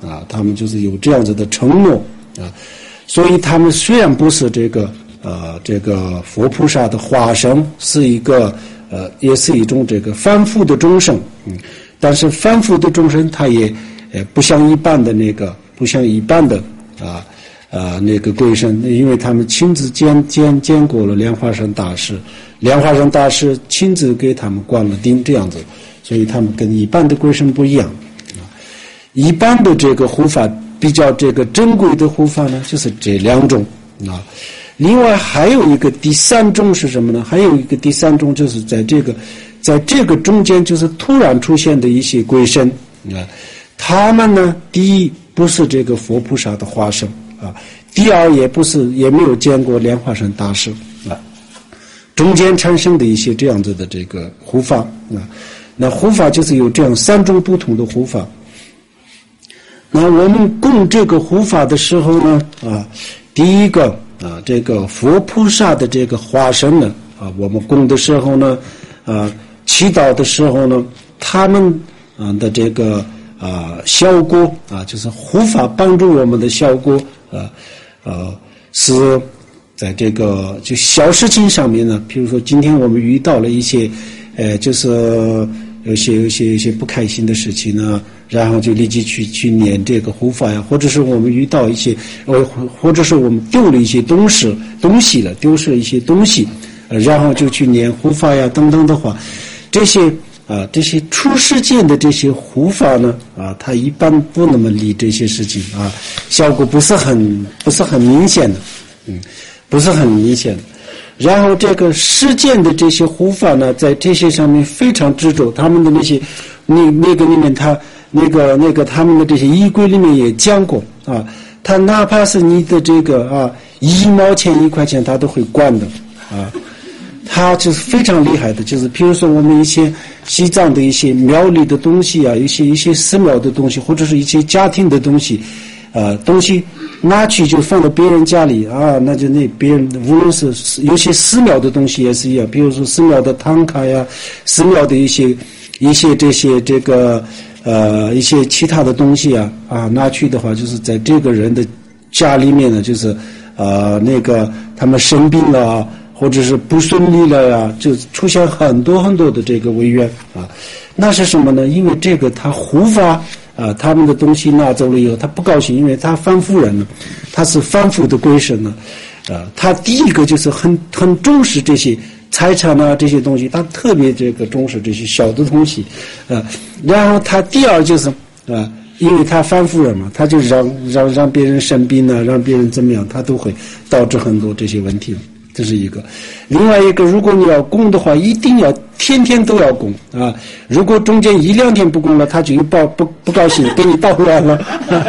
啊，他们就是有这样子的承诺啊，所以他们虽然不是这个呃这个佛菩萨的化身，是一个呃也是一种这个凡夫的众生，嗯，但是凡夫的众生他也呃不像一般的那个不像一般的啊啊那个贵生，因为他们亲自见见见过了莲花生大师，莲花生大师亲自给他们灌了顶这样子，所以他们跟一般的贵生不一样。一般的这个护法比较这个珍贵的护法呢，就是这两种啊。另外还有一个第三种是什么呢？还有一个第三种就是在这个在这个中间就是突然出现的一些鬼神啊，他们呢，第一不是这个佛菩萨的化身啊，第二也不是也没有见过莲花生大师啊，中间产生的一些这样子的这个护法啊，那护法就是有这样三种不同的护法。那我们供这个护法的时候呢，啊，第一个啊，这个佛菩萨的这个化身呢，啊，我们供的时候呢，啊，祈祷的时候呢，他们啊的这个啊效果啊，就是护法帮助我们的效果啊，呃，是在这个就小事情上面呢，比如说今天我们遇到了一些，呃，就是有些有些有些不开心的事情呢。然后就立即去去念这个护法呀，或者是我们遇到一些，呃，或者是我们丢了一些东西东西了，丢失了一些东西，呃，然后就去念护法呀等等的话，这些啊这些出世间的这些护法呢啊，它一般不那么理这些事情啊，效果不是很不是很明显的，嗯，不是很明显的。然后这个世间的这些护法呢，在这些上面非常执着，他们的那些那那个里面他。那个那个他们的这些仪轨里面也讲过啊，他哪怕是你的这个啊一毛钱一块钱他都会管的啊，他就是非常厉害的，就是比如说我们一些西藏的一些庙里的东西啊，一些一些寺庙的东西，或者是一些家庭的东西，啊东西拿去就放到别人家里啊，那就那别人无论是有些寺庙的东西也是一样，比如说寺庙的唐卡呀，寺庙的一些一些这些这个。呃，一些其他的东西啊，啊，拿去的话，就是在这个人的家里面呢，就是呃，那个他们生病了啊，或者是不顺利了呀，就出现很多很多的这个违愿啊。那是什么呢？因为这个他护法啊，他们的东西拿走了以后，他不高兴，因为他凡夫人呢，他是凡夫的鬼神呢，啊，他第一个就是很很重视这些。财产啊这些东西，他特别这个重视这些小的东西，呃，然后他第二就是啊、呃，因为他凡夫人嘛，他就让让让别人生病啊，让别人怎么样，他都会导致很多这些问题，这是一个。另外一个，如果你要供的话，一定要天天都要供啊，如果中间一两天不供了，他就不不不高兴，给你捣乱了。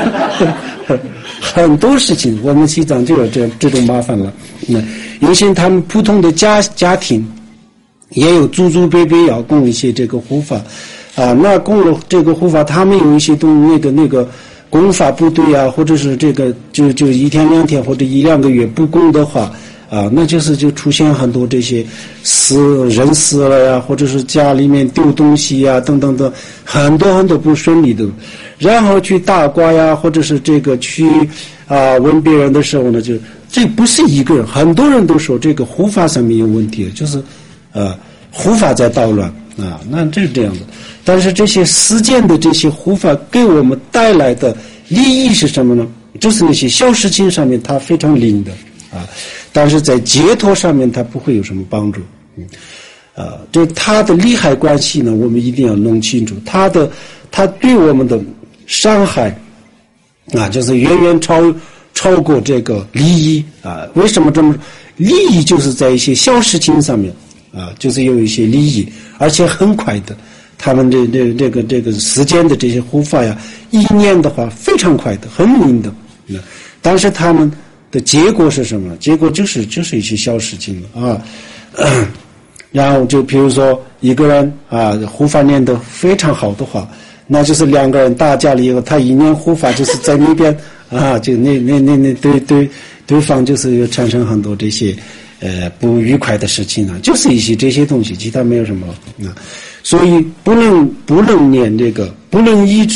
很多事情，我们西藏就有这这种麻烦了。那有些他们普通的家家庭，也有祖祖辈辈要供一些这个护法，啊，那供了这个护法，他们有一些东那个那个供法不对啊，或者是这个就就一天两天或者一两个月不供的话，啊，那就是就出现很多这些死人死了呀，或者是家里面丢东西呀等等等，很多很多不顺利的。然后去大卦呀，或者是这个去啊问别人的时候呢，就这不是一个人，很多人都说这个护法上面有问题，就是呃护法在捣乱啊，那这是这样的。但是这些实践的这些护法给我们带来的利益是什么呢？就是那些小事情上面它非常灵的啊，但是在解脱上面它不会有什么帮助。嗯，呃，这它的利害关系呢，我们一定要弄清楚，它的它对我们的伤害啊，就是远远超超过这个利益啊。为什么这么利益就是在一些小事情上面啊，就是有一些利益，而且很快的。他们这这这个这个时间的这些护法呀，一年的话非常快的，很灵的。嗯，但是他们的结果是什么？结果就是就是一些小事情了啊。呃、然后就比如说一个人啊，护法念得非常好的话。那就是两个人打架了以后，他一念护法就是在那边啊，就那那那那对对对方就是产生很多这些呃不愉快的事情啊，就是一些这些东西，其他没有什么啊。所以不能不能念这个，不能一直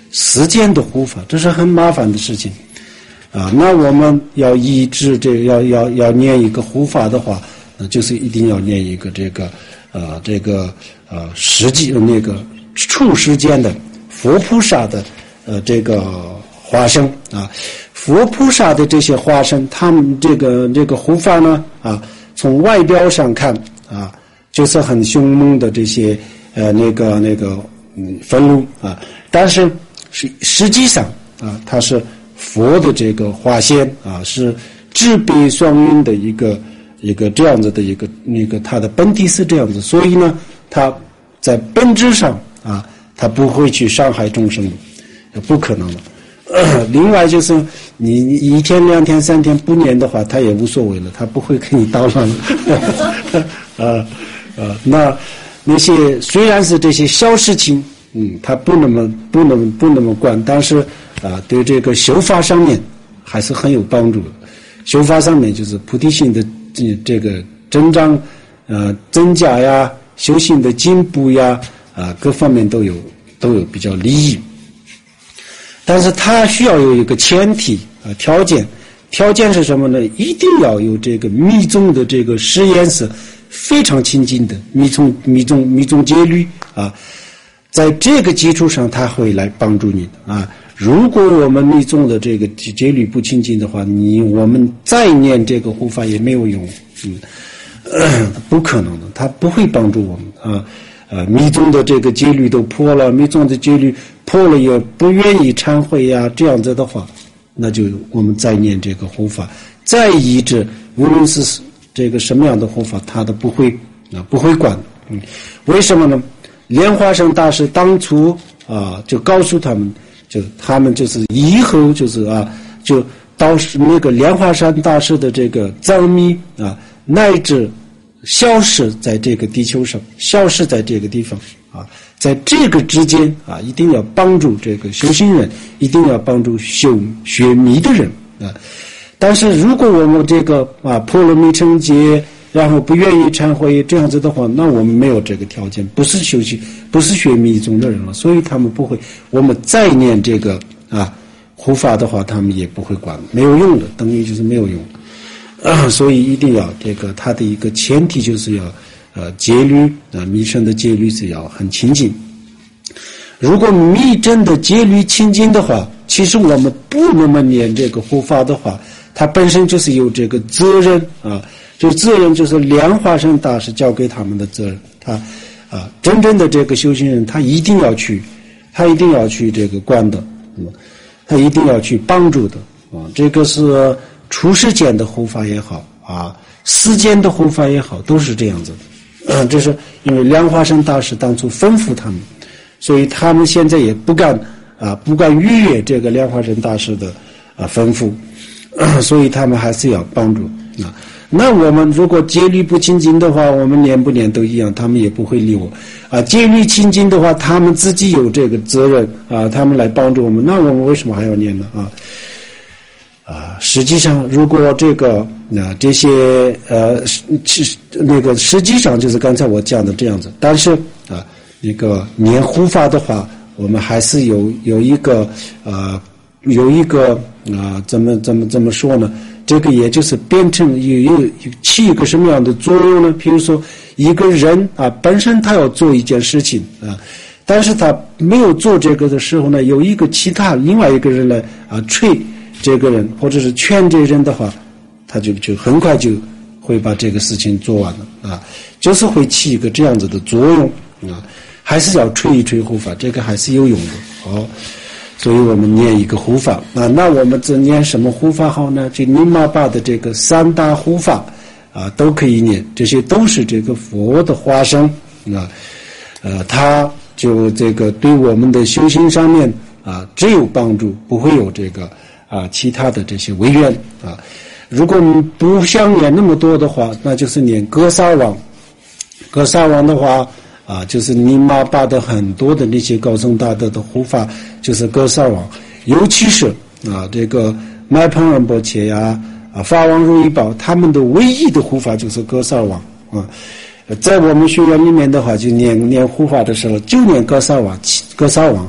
时间的护法，这是很麻烦的事情啊。那我们要依制这个要要要念一个护法的话，那就是一定要念一个这个呃这个呃实际那个处世间的佛菩萨的呃这个化身啊，佛菩萨的这些化身，他们这个这个护法呢啊，从外表上看啊，就是很凶猛的这些呃那个那个嗯愤怒啊，但是实实际上啊，它是佛的这个化身啊，是智悲双运的一个一个这样子的一个那个它的本体是这样子，所以呢，它在本质上啊，它不会去伤害众生的，不可能的。呃、另外就是你你一天两天三天不念的话，他也无所谓了，他不会给你捣乱了。呃呃，那那些虽然是这些小事情，嗯，他不那么不那么不那么管，但是啊、呃，对这个修法上面还是很有帮助的。修法上面就是菩提心的这这个增长，呃，增加呀，修行的进步呀，啊、呃，各方面都有都有比较利益。但是它需要有一个前提啊条件，条件是什么呢？一定要有这个密宗的这个实验是非常亲近的密宗密宗密宗戒律啊，在这个基础上，它会来帮助你的啊。如果我们密宗的这个戒律不亲近的话，你我们再念这个护法也没有用，嗯，呃、不可能的，它不会帮助我们啊。呃，密宗的这个戒律都破了，密宗的戒律破了也不愿意忏悔呀，这样子的话，那就我们再念这个护法，再依止，无论是这个什么样的护法，他都不会啊不会管。嗯，为什么呢？莲花生大师当初啊就告诉他们，就他们就是以后就是啊就到那个莲花山大师的这个藏密啊乃至消失在这个地球上，消失在这个地方啊，在这个之间啊，一定要帮助这个修行人，一定要帮助修学密的人啊。但是如果我们这个啊破了密成劫，然后不愿意忏悔这样子的话，那我们没有这个条件，不是修行，不是学密宗的人了，所以他们不会。我们再念这个啊护法的话，他们也不会管，没有用的，等于就是没有用。啊，所以一定要这个，它的一个前提就是要，呃，戒律啊，密乘的戒律是要很清净。如果密乘的戒律清净的话，其实我们不那么念这个护法的话，它本身就是有这个责任啊，这责任就是莲花生大师交给他们的责任。他啊，真正的这个修行人，他一定要去，他一定要去这个管的，嗯，他一定要去帮助的啊，这个是。出世间的护法也好啊，世间的护法也好，都是这样子的。嗯，这是因为莲花生大师当初吩咐他们，所以他们现在也不敢啊，不敢逾越这个莲花生大师的啊吩咐，呃，所以他们还是要帮助啊。那我们如果戒律不清净的话，我们念不念都一样，他们也不会理我啊。戒律清净的话，他们自己有这个责任啊，他们来帮助我们，那我们为什么还要念呢啊？啊，实际上，如果这个那、呃、这些呃，是那个实际上就是刚才我讲的这样子，但是啊，那个念护法的话，我们还是有有一个呃，有一个啊、呃，怎么怎么怎么说呢？这个也就是变成有有起一个什么样的作用呢？比如说一个人啊，本身他要做一件事情啊，但是他没有做这个的时候呢，有一个其他另外一个人来啊吹。这个人或者是劝这个人的话，他就就很快就会把这个事情做完了啊，就是会起一个这样子的作用啊，还是要吹一吹护法，这个还是有用的哦。所以我们念一个护法啊，那我们这念什么护法好呢？就尼玛巴的这个三大护法啊，都可以念，这些都是这个佛的化身啊，呃，他就这个对我们的修行上面啊只有帮助，不会有这个。啊，其他的这些违愿啊，如果你不想念那么多的话，那就是念格萨王。格萨王的话啊，就是尼玛巴的很多的那些高僧大德的护法，就是格萨王，尤其是啊这个麦彭仁波切呀、啊法王如意宝，他们的唯一的护法就是格萨王啊。在我们学院里面的话，就念念护法的时候，就念格萨王，格萨王。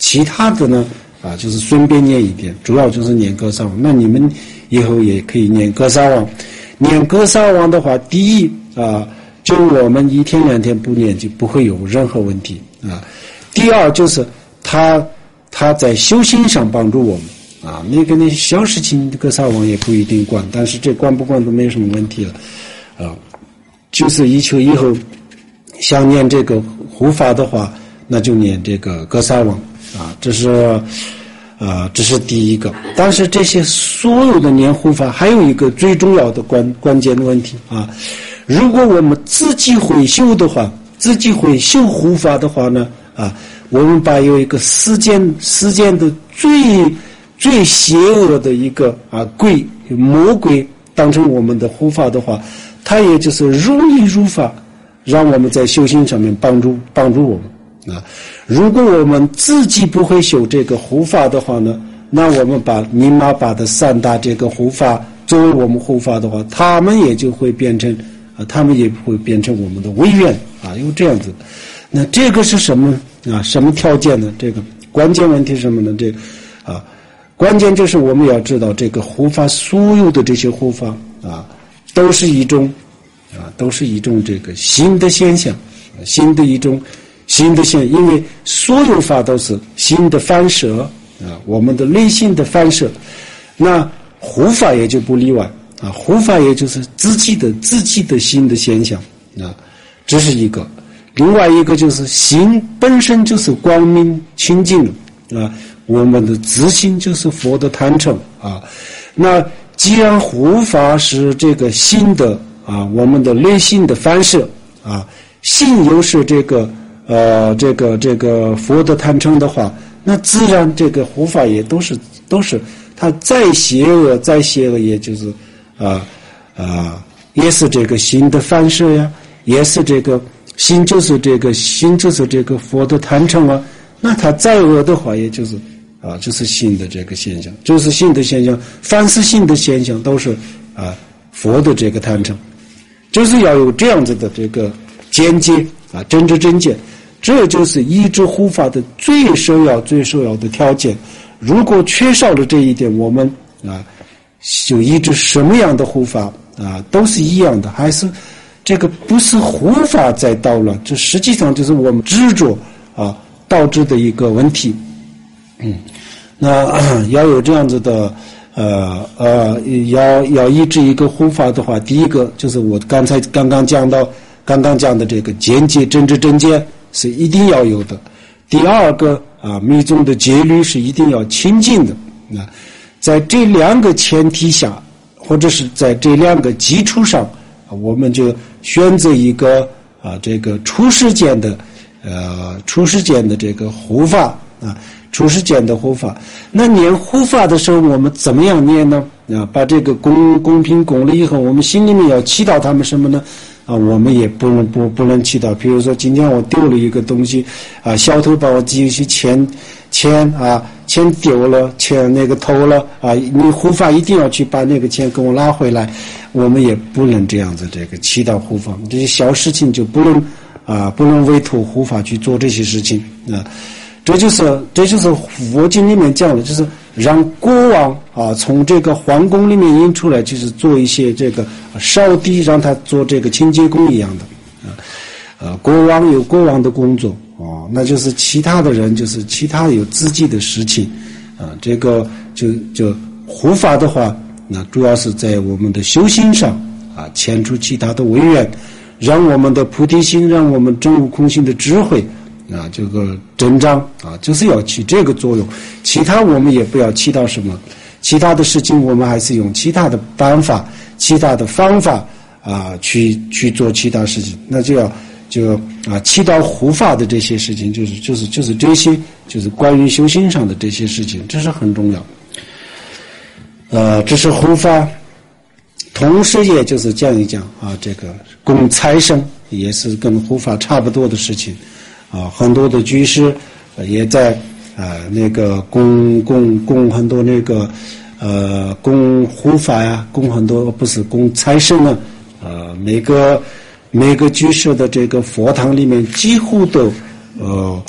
其他的呢啊就是顺便念一点，主要就是念格萨王。那你们以后也可以念格萨王。念格萨王的话，第一啊，就我们一天两天不念就不会有任何问题啊。第二就是他他在修行上帮助我们。啊，那个那小事情，格萨王也不一定管，但是这管不管都没什么问题了，啊，就是以求以后想念这个护法的话，那就念这个格萨王啊，这是啊，这是第一个。但是这些所有的念护法还有一个最重要的关关键的问题啊，如果我们自己会修的话，自己会修护法的话呢，啊，我们把有一个世间世间的最最邪恶的一个啊鬼魔鬼当成我们的护法的话，它也就是如理如法，让我们在修行上面帮助帮助我们啊。如果我们自己不会修这个护法的话呢，那我们把尼玛巴的三大这个护法作为我们护法的话，他们也就会变成啊，他们也会变成我们的违愿啊，有这样子。那这个是什么啊？什么条件呢？这个关键问题是什么呢？这个啊。关键就是我们要知道，这个护法所有的这些护法啊，都是一种啊，都是一种这个新的现象，新的一种新的现象，因为所有法都是新的反射啊，我们的内心的反射，那护法也就不例外啊，护法也就是自己的自己的新的现象啊，这是一个。另外一个就是心本身就是光明清净啊。我们的自信就是佛的坛城啊，那既然护法是这个心的啊，我们的内心的反射啊，心又是这个呃这个这个佛的坛城的话，那自然这个护法也都是都是他再邪恶再邪恶，也就是啊啊也是这个心的反射呀，也是这个心就是这个心就是这个佛的坛城啊，那他再恶的话，也就是。啊，这是新的这个现象，这是新的现象，凡是新的现象都是啊佛的这个坛城，就是要有这样子的这个见解啊，真知真见，这就是依止护法的最首要、最首要的条件。如果缺少了这一点，我们啊就依止什么样的护法啊都是一样的，还是这个不是护法在捣乱，这实际上就是我们执着啊导致的一个问题。嗯，那要有这样子的，呃呃，要要医治一个护法的话，第一个就是我刚才刚刚讲到，刚刚讲的这个见解、真知真见是一定要有的。第二个啊，密宗的戒律是一定要清净的。啊，在这两个前提下，或者是在这两个基础上，啊，我们就选择一个啊，这个出世间的，呃，出世间的这个护法啊。出世间的护法，那念护法的时候，我们怎么样念呢？啊，把这个供供品供了以后，我们心里面要祈祷他们什么呢？啊，我们也不能不不能祈祷。比如说，今天我丢了一个东西，啊，小偷把我寄去钱钱啊，钱丢了，钱那个偷了啊，你护法一定要去把那个钱给我拉回来。我们也不能这样子，这个祈祷护法，这些小事情就不能啊，不能委托护法去做这些事情啊。这就是这就是佛经里面讲的，就是让国王啊从这个皇宫里面引出来，就是做一些这个扫地，让他做这个清洁工一样的啊。呃，国王有国王的工作啊，那就是其他的人就是其他有自己的事情啊。这个就就护法的话，那主要是在我们的修行上啊，牵出其他的违愿，让我们的菩提心，让我们证悟空性的智慧。啊，这个增长啊，就是要起这个作用。其他我们也不要起到什么，其他的事情我们还是用其他的办法、其他的方法啊，去去做其他事情。那就要就啊，起到护法的这些事情，就是就是就是这些，就是关于修行上的这些事情，这是很重要。呃，这是护法，同时也就是讲一讲啊，这个供财神也是跟护法差不多的事情。啊，很多的居士也在啊那个供供供很多那个呃供护法呀，供很多不是供财神呢，呃每个每个居士的这个佛堂里面几乎都呃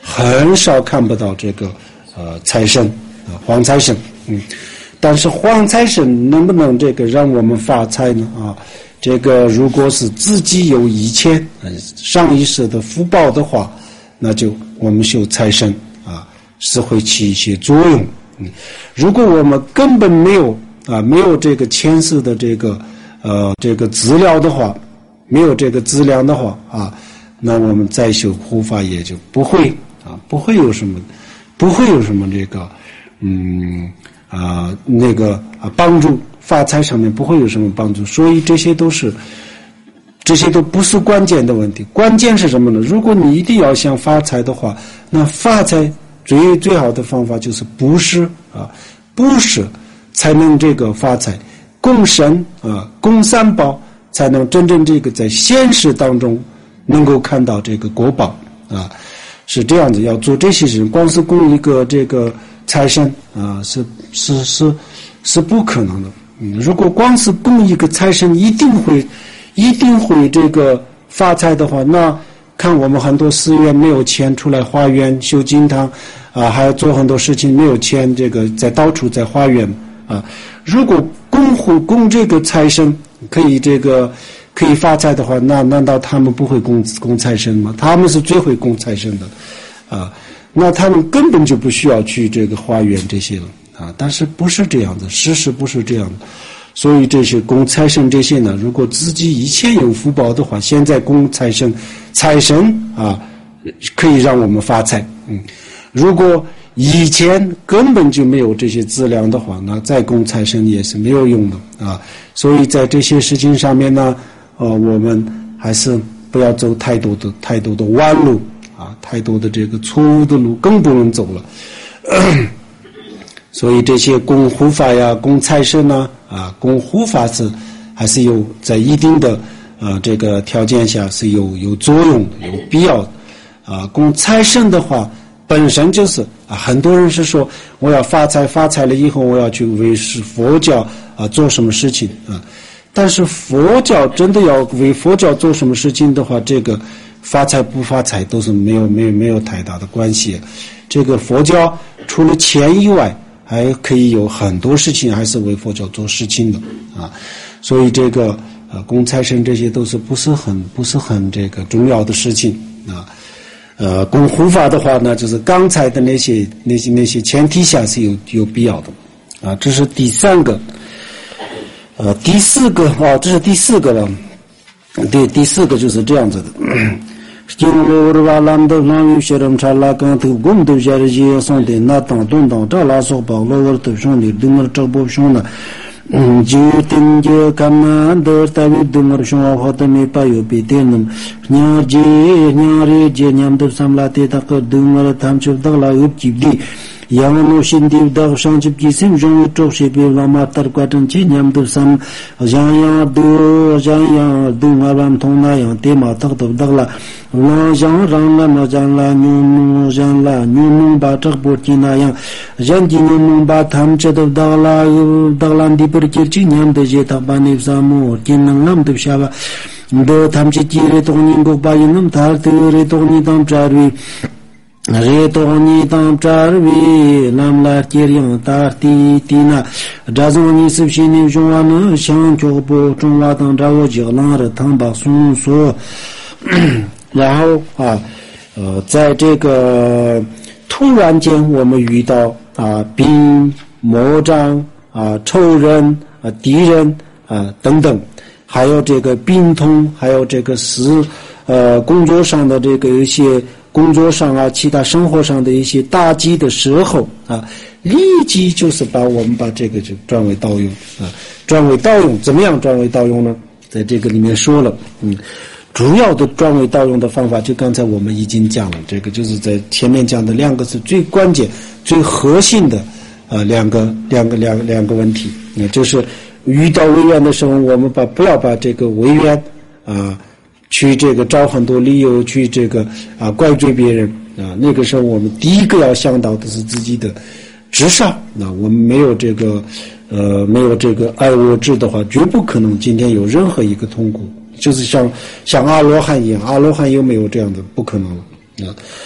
很少看不到这个呃财神啊，黄财神，嗯，但是黄财神能不能这个让我们发财呢？啊，这个如果是自己有以前呃上一世的福报的话，那就我们修财神啊是会起一些作用。嗯，如果我们根本没有啊没有这个前世的这个呃这个资料的话，没有这个资粮的话啊，那我们再修护法也就不会啊不会有什么不会有什么这个嗯啊那个啊帮助，发财上面不会有什么帮助，所以这些都是这些都不是关键的问题。关键是什么呢？如果你一定要想发财的话，那发财最最好的方法就是布施啊，布施才能这个发财，供神啊，供三宝才能真正这个在现实当中能够看到这个果报啊，是这样子。要做这些事，光是供一个这个财神啊，是是是是不可能的。嗯，如果光是供一个财神一定会一定会这个发财的话，那看我们很多寺院没有钱出来花园修金堂啊，还要做很多事情没有钱，这个在到处在花园啊。如果供供这个财神可以这个可以发财的话，那难道他们不会供供财神吗？他们是最会供财神的啊，那他们根本就不需要去这个花园这些了啊。但是不是这样的，事实不是这样的。所以这些供财神这些呢，如果自己以前有福报的话，现在供财神，财神啊可以让我们发财。嗯，如果以前根本就没有这些资粮的话，那再供财神也是没有用的啊。所以在这些事情上面呢，呃，我们还是不要走太多的太多的弯路啊，太多的这个错误的路更不能走了。所以这些供护法呀，供财神呢，啊，供护法是还是有在一定的呃这个条件下是有有作用的，有必要的。啊，供财神的话，本身就是啊，很多人是说我要发财，发财了以后我要去为是佛教啊做什么事情啊。但是佛教真的要为佛教做什么事情的话，这个发财不发财都是没有没有没有太大的关系。这个佛教除了钱以外，还可以有很多事情还是为佛教做事情的啊。所以这个呃供财神这些都是不是很不是很这个重要的事情啊。呃，供护法的话呢，就是刚才的那些那些那些前提下是有有必要的啊。这是第三个，呃，第四个啊，这是第四个了。对，第四个就是这样子的。经罗尔瓦兰德朗有些人查拉刚头工都下的些送的那当东当这拉索包罗尔头上的东尔这不上的。嗯，就听见他们的大卫东尔上好的没把有别的呢，娘姐娘儿姐娘都上来的那个东尔他们就到了有几的，yang no shin div da shang chip ji sim jong to she be la ma tar kwa tan chi nyam do sam yang yang do yang yang do ma lam thong na yang te ma tak do dak la la yang rang la ma jang la nyu nu jang la nyu nu ba tak bo chi na yang yang ji nyu nu ba tham che do da la da la di per chi chi nyam de je ta ba ni sa mo kin nang lam de sha ba do tham chi chi re to ni go ba yin nam thar te re to ni tam char wi re to ni tam char wi lam la kir yang tar ti ti na da zo ni sib shi ni jong wa ne shang cho bo zhong wa dang zha wo ji lang re tang ba sun so 然后啊呃在这个突然间我们遇到啊兵魔障啊仇人啊敌人啊等等，还有这个病痛，还有这个死呃工作上的这个一些工作上啊其他生活上的一些打击的时候啊，立即就是把我们把这个就转为道用啊，转为道用。怎么样转为道用呢？在这个里面说了，嗯，主要的转为道用的方法就刚才我们已经讲了，这个就是在前面讲的两个是最关键最核心的呃两个两个两个两个问题，那就是遇到违缘的时候，我们把不要把这个违缘啊去这个找很多理由去这个啊怪罪别人啊，那个时候我们第一个要想到的是自己的至少，那我们没有这个呃没有这个爱我智的话，绝不可能今天有任何一个痛苦，就是像像阿罗汉一样，阿罗汉有没有这样的？不可能啊。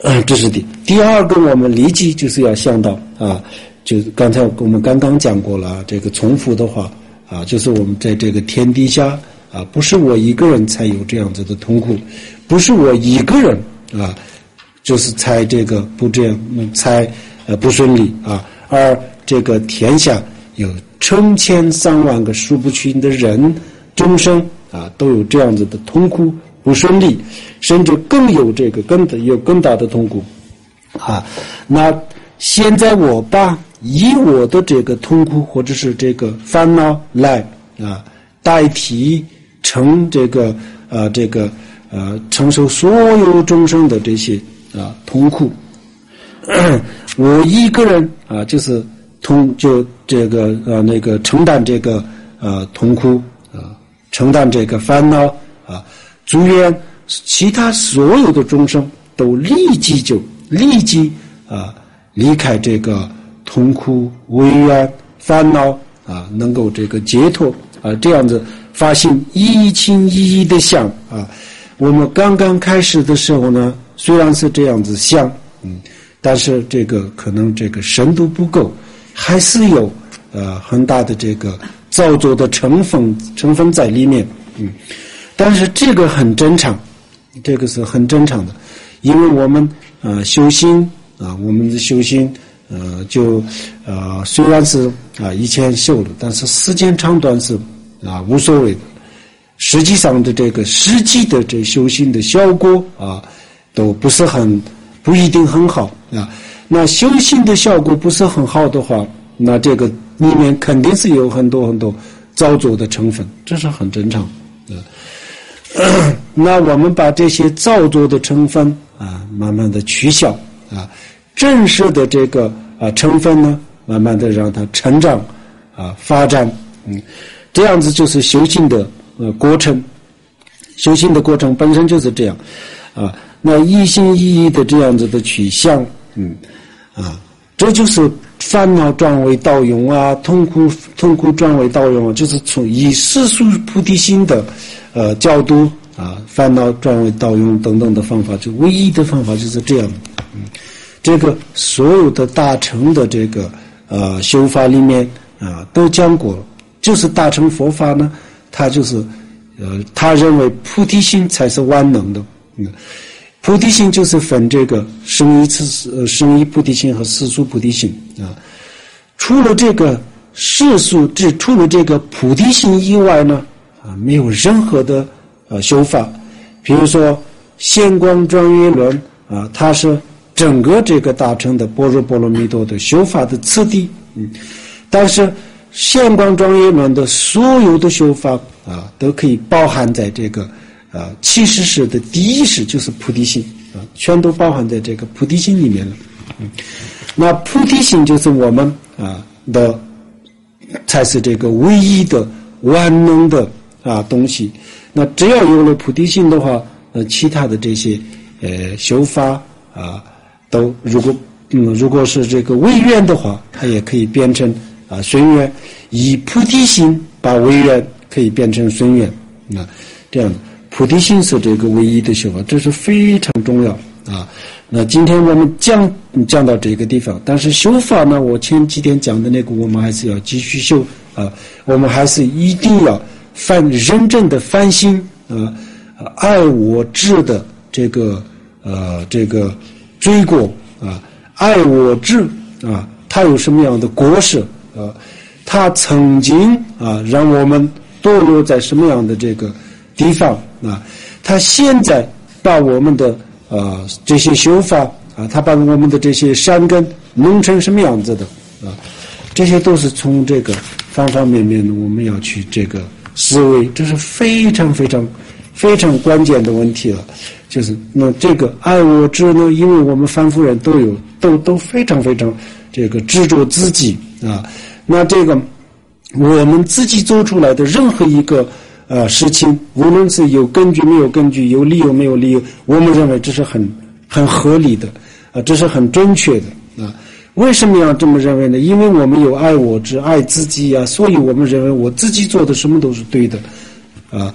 呃，这是第第二个，我们立即就是要想到啊，就刚才我们刚刚讲过了，这个重复的话啊，就是我们在这个天底下啊，不是我一个人才有这样子的痛苦，不是我一个人啊，就是才这个不这样才呃不顺利啊，而这个天下有成千上万个数不清的人众生啊，都有这样子的痛苦不顺利，甚至更有这个更有更大的痛苦啊。那现在我把以我的这个痛苦或者是这个烦恼来啊代替承这个呃这个呃承受所有众生的这些啊痛苦，我一个人啊就是痛就这个呃那个承担这个呃痛苦啊承担这个烦恼啊。祝愿其他所有的众生都立即就立即啊离开这个痛苦、违愿、烦恼啊，能够这个解脱啊，这样子发心一心一意的想啊。我们刚刚开始的时候呢，虽然是这样子想，嗯，但是这个可能这个深度不够，还是有呃很大的这个造作的成分成分在里面，嗯。但是这个很正常，这个是很正常的，因为我们呃修心啊，我们的修心呃就呃虽然是啊以前修了，但是时间长短是啊无所谓的。实际上的这个实际的这修心的效果啊都不是很不一定很好啊。那修心的效果不是很好的话，那这个里面肯定是有很多很多造作的成分，这是很正常的。那我们把这些造作的成分啊，慢慢的取消啊，正式的这个啊成分呢，慢慢的让它成长啊发展，嗯，这样子就是修行的呃过程，修行的过程本身就是这样啊。那一心一意的这样子的取向，嗯啊，这就是烦恼转为道用啊，痛苦痛苦转为道用啊，就是从以世俗菩提心的呃角度啊，烦恼转为道用等等的方法，就唯一的方法就是这样。嗯，这个所有的大乘的这个呃修法里面啊都讲过了，就是大乘佛法呢，他就是呃他认为菩提心才是万能的。嗯，菩提心就是分这个生一次呃生一菩提心和世俗菩提心啊。除了这个世俗，这除了这个菩提心以外呢，啊，没有任何的呃修法。比如说显光庄严论啊，它是整个这个大乘的般若波罗蜜多的修法的次第。嗯，但是显光庄严论的所有的修法啊，都可以包含在这个啊七十识的第一识，就是菩提心啊，全都包含在这个菩提心里面了。嗯，那菩提心就是我们啊的才是这个唯一的万能的啊东西。那只要有了菩提心的话，呃，其他的这些呃修法啊，都如果嗯如果是这个违愿的话，它也可以变成啊顺愿。以菩提心把违愿可以变成顺愿啊，这样菩提心是这个唯一的修法，这是非常重要啊。那今天我们讲讲到这个地方，但是修法呢，我前几天讲的那个，我们还是要继续修啊，我们还是一定要反认真的反省啊，爱我执的这个呃这个罪过啊，爱我执啊，它有什么样的过失啊？它曾经啊让我们堕落在什么样的这个地方啊？它现在把我们的啊这些修法啊，它把我们的这些善根弄成什么样子的啊？这些都是从这个方方面面的我们要去这个思维，这是非常非常非常关键的问题了。就是那这个爱我执呢，因为我们凡夫人都有都都非常非常这个执着自己啊，那这个我们自己做出来的任何一个呃事情，无论是有根据没有根据，有理由没有理由，我们认为这是很很合理的啊，这是很正确的啊。为什么要这么认为呢？因为我们有爱我执，爱自己啊，所以我们认为我自己做的什么都是对的啊。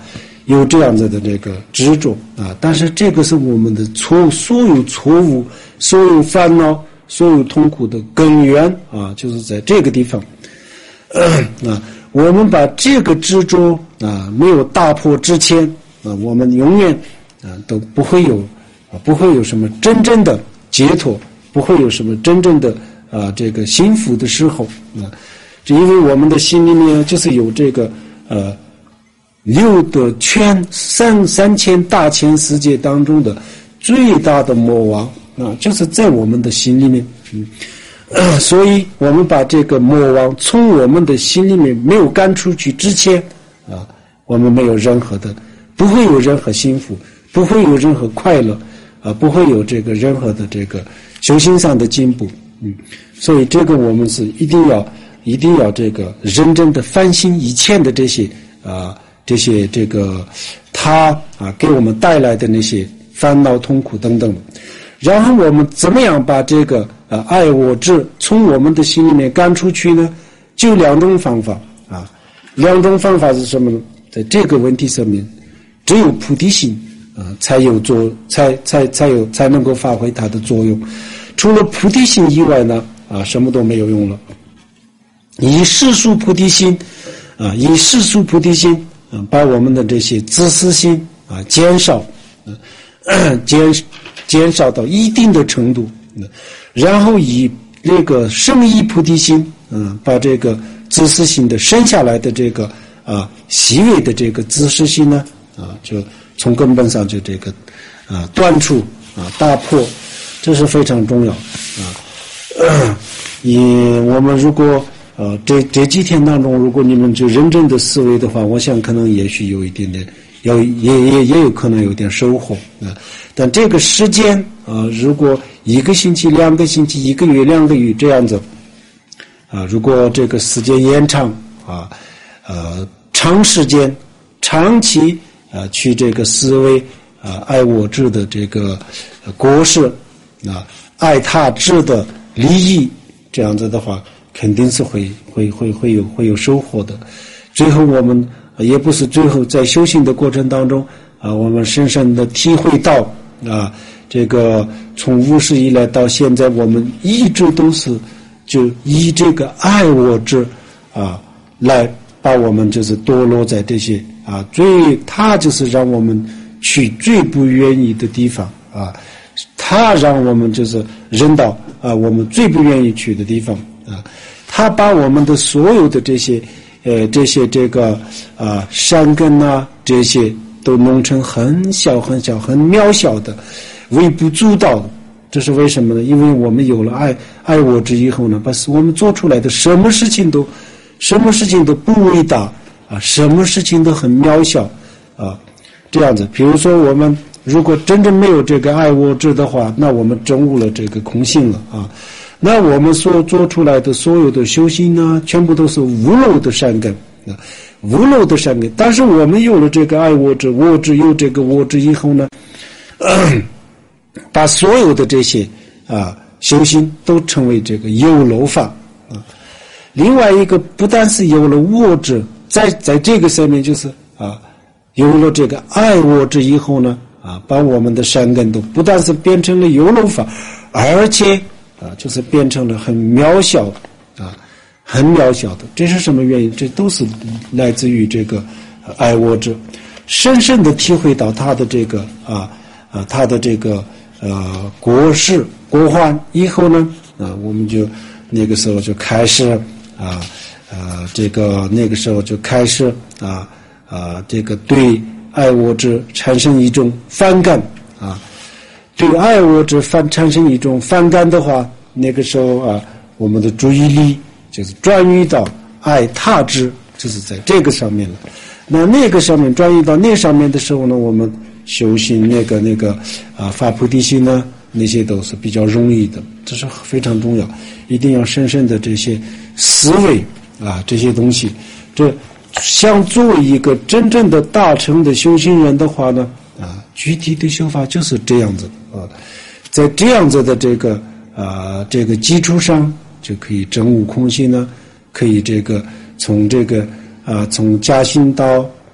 有这样子的这个执着啊，但是这个是我们的错，所有错误、所有烦恼、所有痛苦的根源啊，就是在这个地方。呃、啊，我们把这个执着啊没有打破之前啊，我们永远啊都不会有啊不会有什么真正的解脱，不会有什么真正的啊这个幸福的时候啊，因为我们的心里面就是有这个呃。六的圈三三千大千世界当中的最大的魔王啊，就是在我们的心里面，嗯，呃、所以我们把这个魔王从我们的心里面没有赶出去之前啊，我们没有任何的，不会有任何幸福，不会有任何快乐啊，不会有这个任何的这个修行上的进步，嗯，所以这个我们是一定要一定要这个认真的反省以前的这些啊。这些这个他啊给我们带来的那些烦恼痛苦等等，然后我们怎么样把这个啊爱我执从我们的心里面赶出去呢？就两种方法啊，两种方法是什么呢？在这个问题上面，只有菩提心啊才有作，才才才有才能够发挥它的作用。除了菩提心以外呢，啊什么都没有用了。以世俗菩提心啊，以世俗菩提心。啊，把我们的这些自私心啊减少，呃、减减少到一定的程度，呃、然后以这个圣意菩提心，嗯、呃，把这个自私心的生下来的这个啊细微的这个自私心呢，啊，就从根本上就这个啊断除啊打破，这是非常重要啊。呃、以我们如果。呃，这这几天当中，如果你们就认真的思维的话，我想可能也许有一点点，有也也也有可能有点收获啊。但这个时间啊，如果一个星期、两个星期、一个月、两个月这样子啊，如果这个时间延长啊，呃，长时间、长期啊，去这个思维啊，爱我执的这个国事啊，爱他执的利益，这样子的话。肯定是会会会会有会有收获的。最后我们也不是最后在修行的过程当中啊，我们深深的体会到啊，这个从无始以来到现在，我们一直都是就以这个爱我执啊来把我们就是堕落在这些啊最他就是让我们去最不愿意的地方啊，他让我们就是扔到啊我们最不愿意去的地方啊。他把我们的所有的这些，呃，这些这个啊善根啊，这些都弄成很小很小、很渺小的、微不足道的。这是为什么呢？因为我们有了爱爱我执以后呢，把我们做出来的什么事情都，什么事情都不伟大啊，什么事情都很渺小啊，这样子。比如说，我们如果真正没有这个爱我执的话，那我们证悟了这个空性了啊。那我们所做出来的所有的修行呢，全部都是无漏的善根啊，无漏的善根。但是我们有了这个爱我执，我执有这个我执以后呢，呃、把所有的这些啊修行都成为这个有漏法啊。另外一个，不但是有了我执，在在这个上面就是啊，有了这个爱我执以后呢，啊，把我们的善根都不但是变成了有漏法，而且。啊，就是变成了很渺小啊，很渺小的。这是什么原因？这都是来自于这个爱我执，深深的体会到他的这个啊啊，他的这个呃国事国患以后呢，啊，我们就那个时候就开始啊啊，这个那个时候就开始啊啊，这个对爱我执产生一种反感啊。对爱我执反产生一种反感的话，那个时候啊，我们的注意力就是转移到爱他执，就是在这个上面了。那那个上面转移到那上面的时候呢，我们修行那个那个啊发菩提心呢，那些都是比较容易的，这是非常重要，一定要深深的这些思维啊这些东西。这想做一个真正的大乘的修行人的话呢。啊，具体的修法就是这样子啊，在这样子的这个啊这个基础上，就可以证悟空性呢，可以这个从这个啊从加行道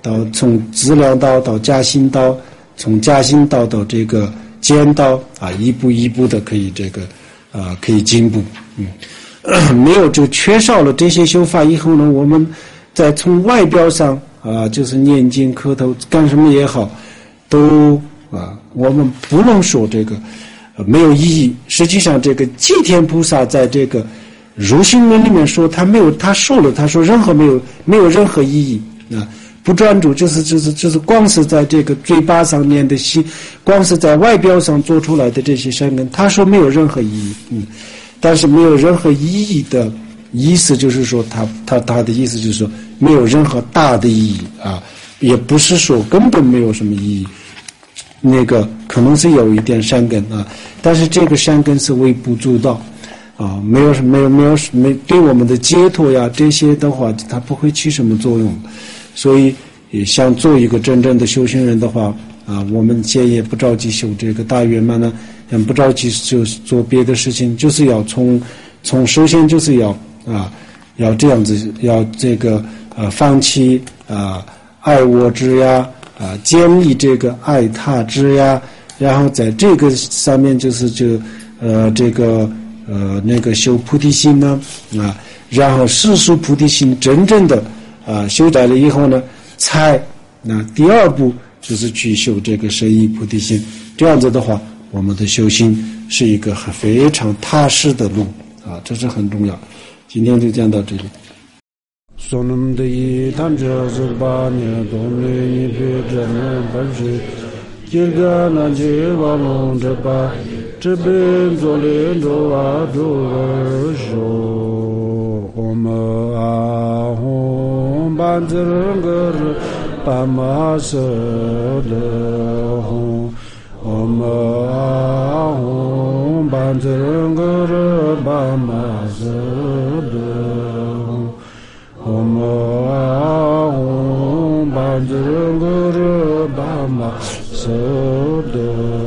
到从资粮道到加薪道，从加薪道到这个间道啊，一步一步的可以这个啊可以进步。嗯，没有就缺少了这些修法以后呢，我们再从外表上啊，就是念经磕头干什么也好，都啊，我们不能说这个、呃、没有意义。实际上，这个祭天菩萨在这个如心论里面说，他没有，他说了，他说任何没有没有任何意义啊。不专注，就是就是就是光是在这个嘴巴上念的心，光是在外表上做出来的这些善根，他说没有任何意义。嗯，但是没有任何意义的意思就是说，他他他的意思就是说，没有任何大的意义啊，也不是说根本没有什么意义。那个可能是有一点善根啊，但是这个善根是微不足道啊，没有没有没有没对我们的解脱呀这些的话，它不会起什么作用。所以也想做一个真正的修行人的话啊，我们现在也不着急修这个大圆满呢，也不着急就做别的事情，就是要从从首先就是要啊要这样子，要这个呃放弃啊爱我执呀，啊建立这个爱他执呀，然后在这个上面就是就呃这个呃那个修菩提心呢啊，然后世俗菩提心真正的啊修改了以后呢，才那第二步就是去修这个摄依菩提心。这样子的话，我们的修行是一个很非常踏实的路啊，这是很重要。今天就讲到这里。 Sonum de Tanja Zurbanya Domini Pidana Bashi Kirgana Jivalon Japa Jibin Zolin Doa Duvasho Oma Ahom Banzirangar Pamasadahom Oma Ahom Banzirangar Pamasadahom Om Ahom Banzirangar Pamasadahom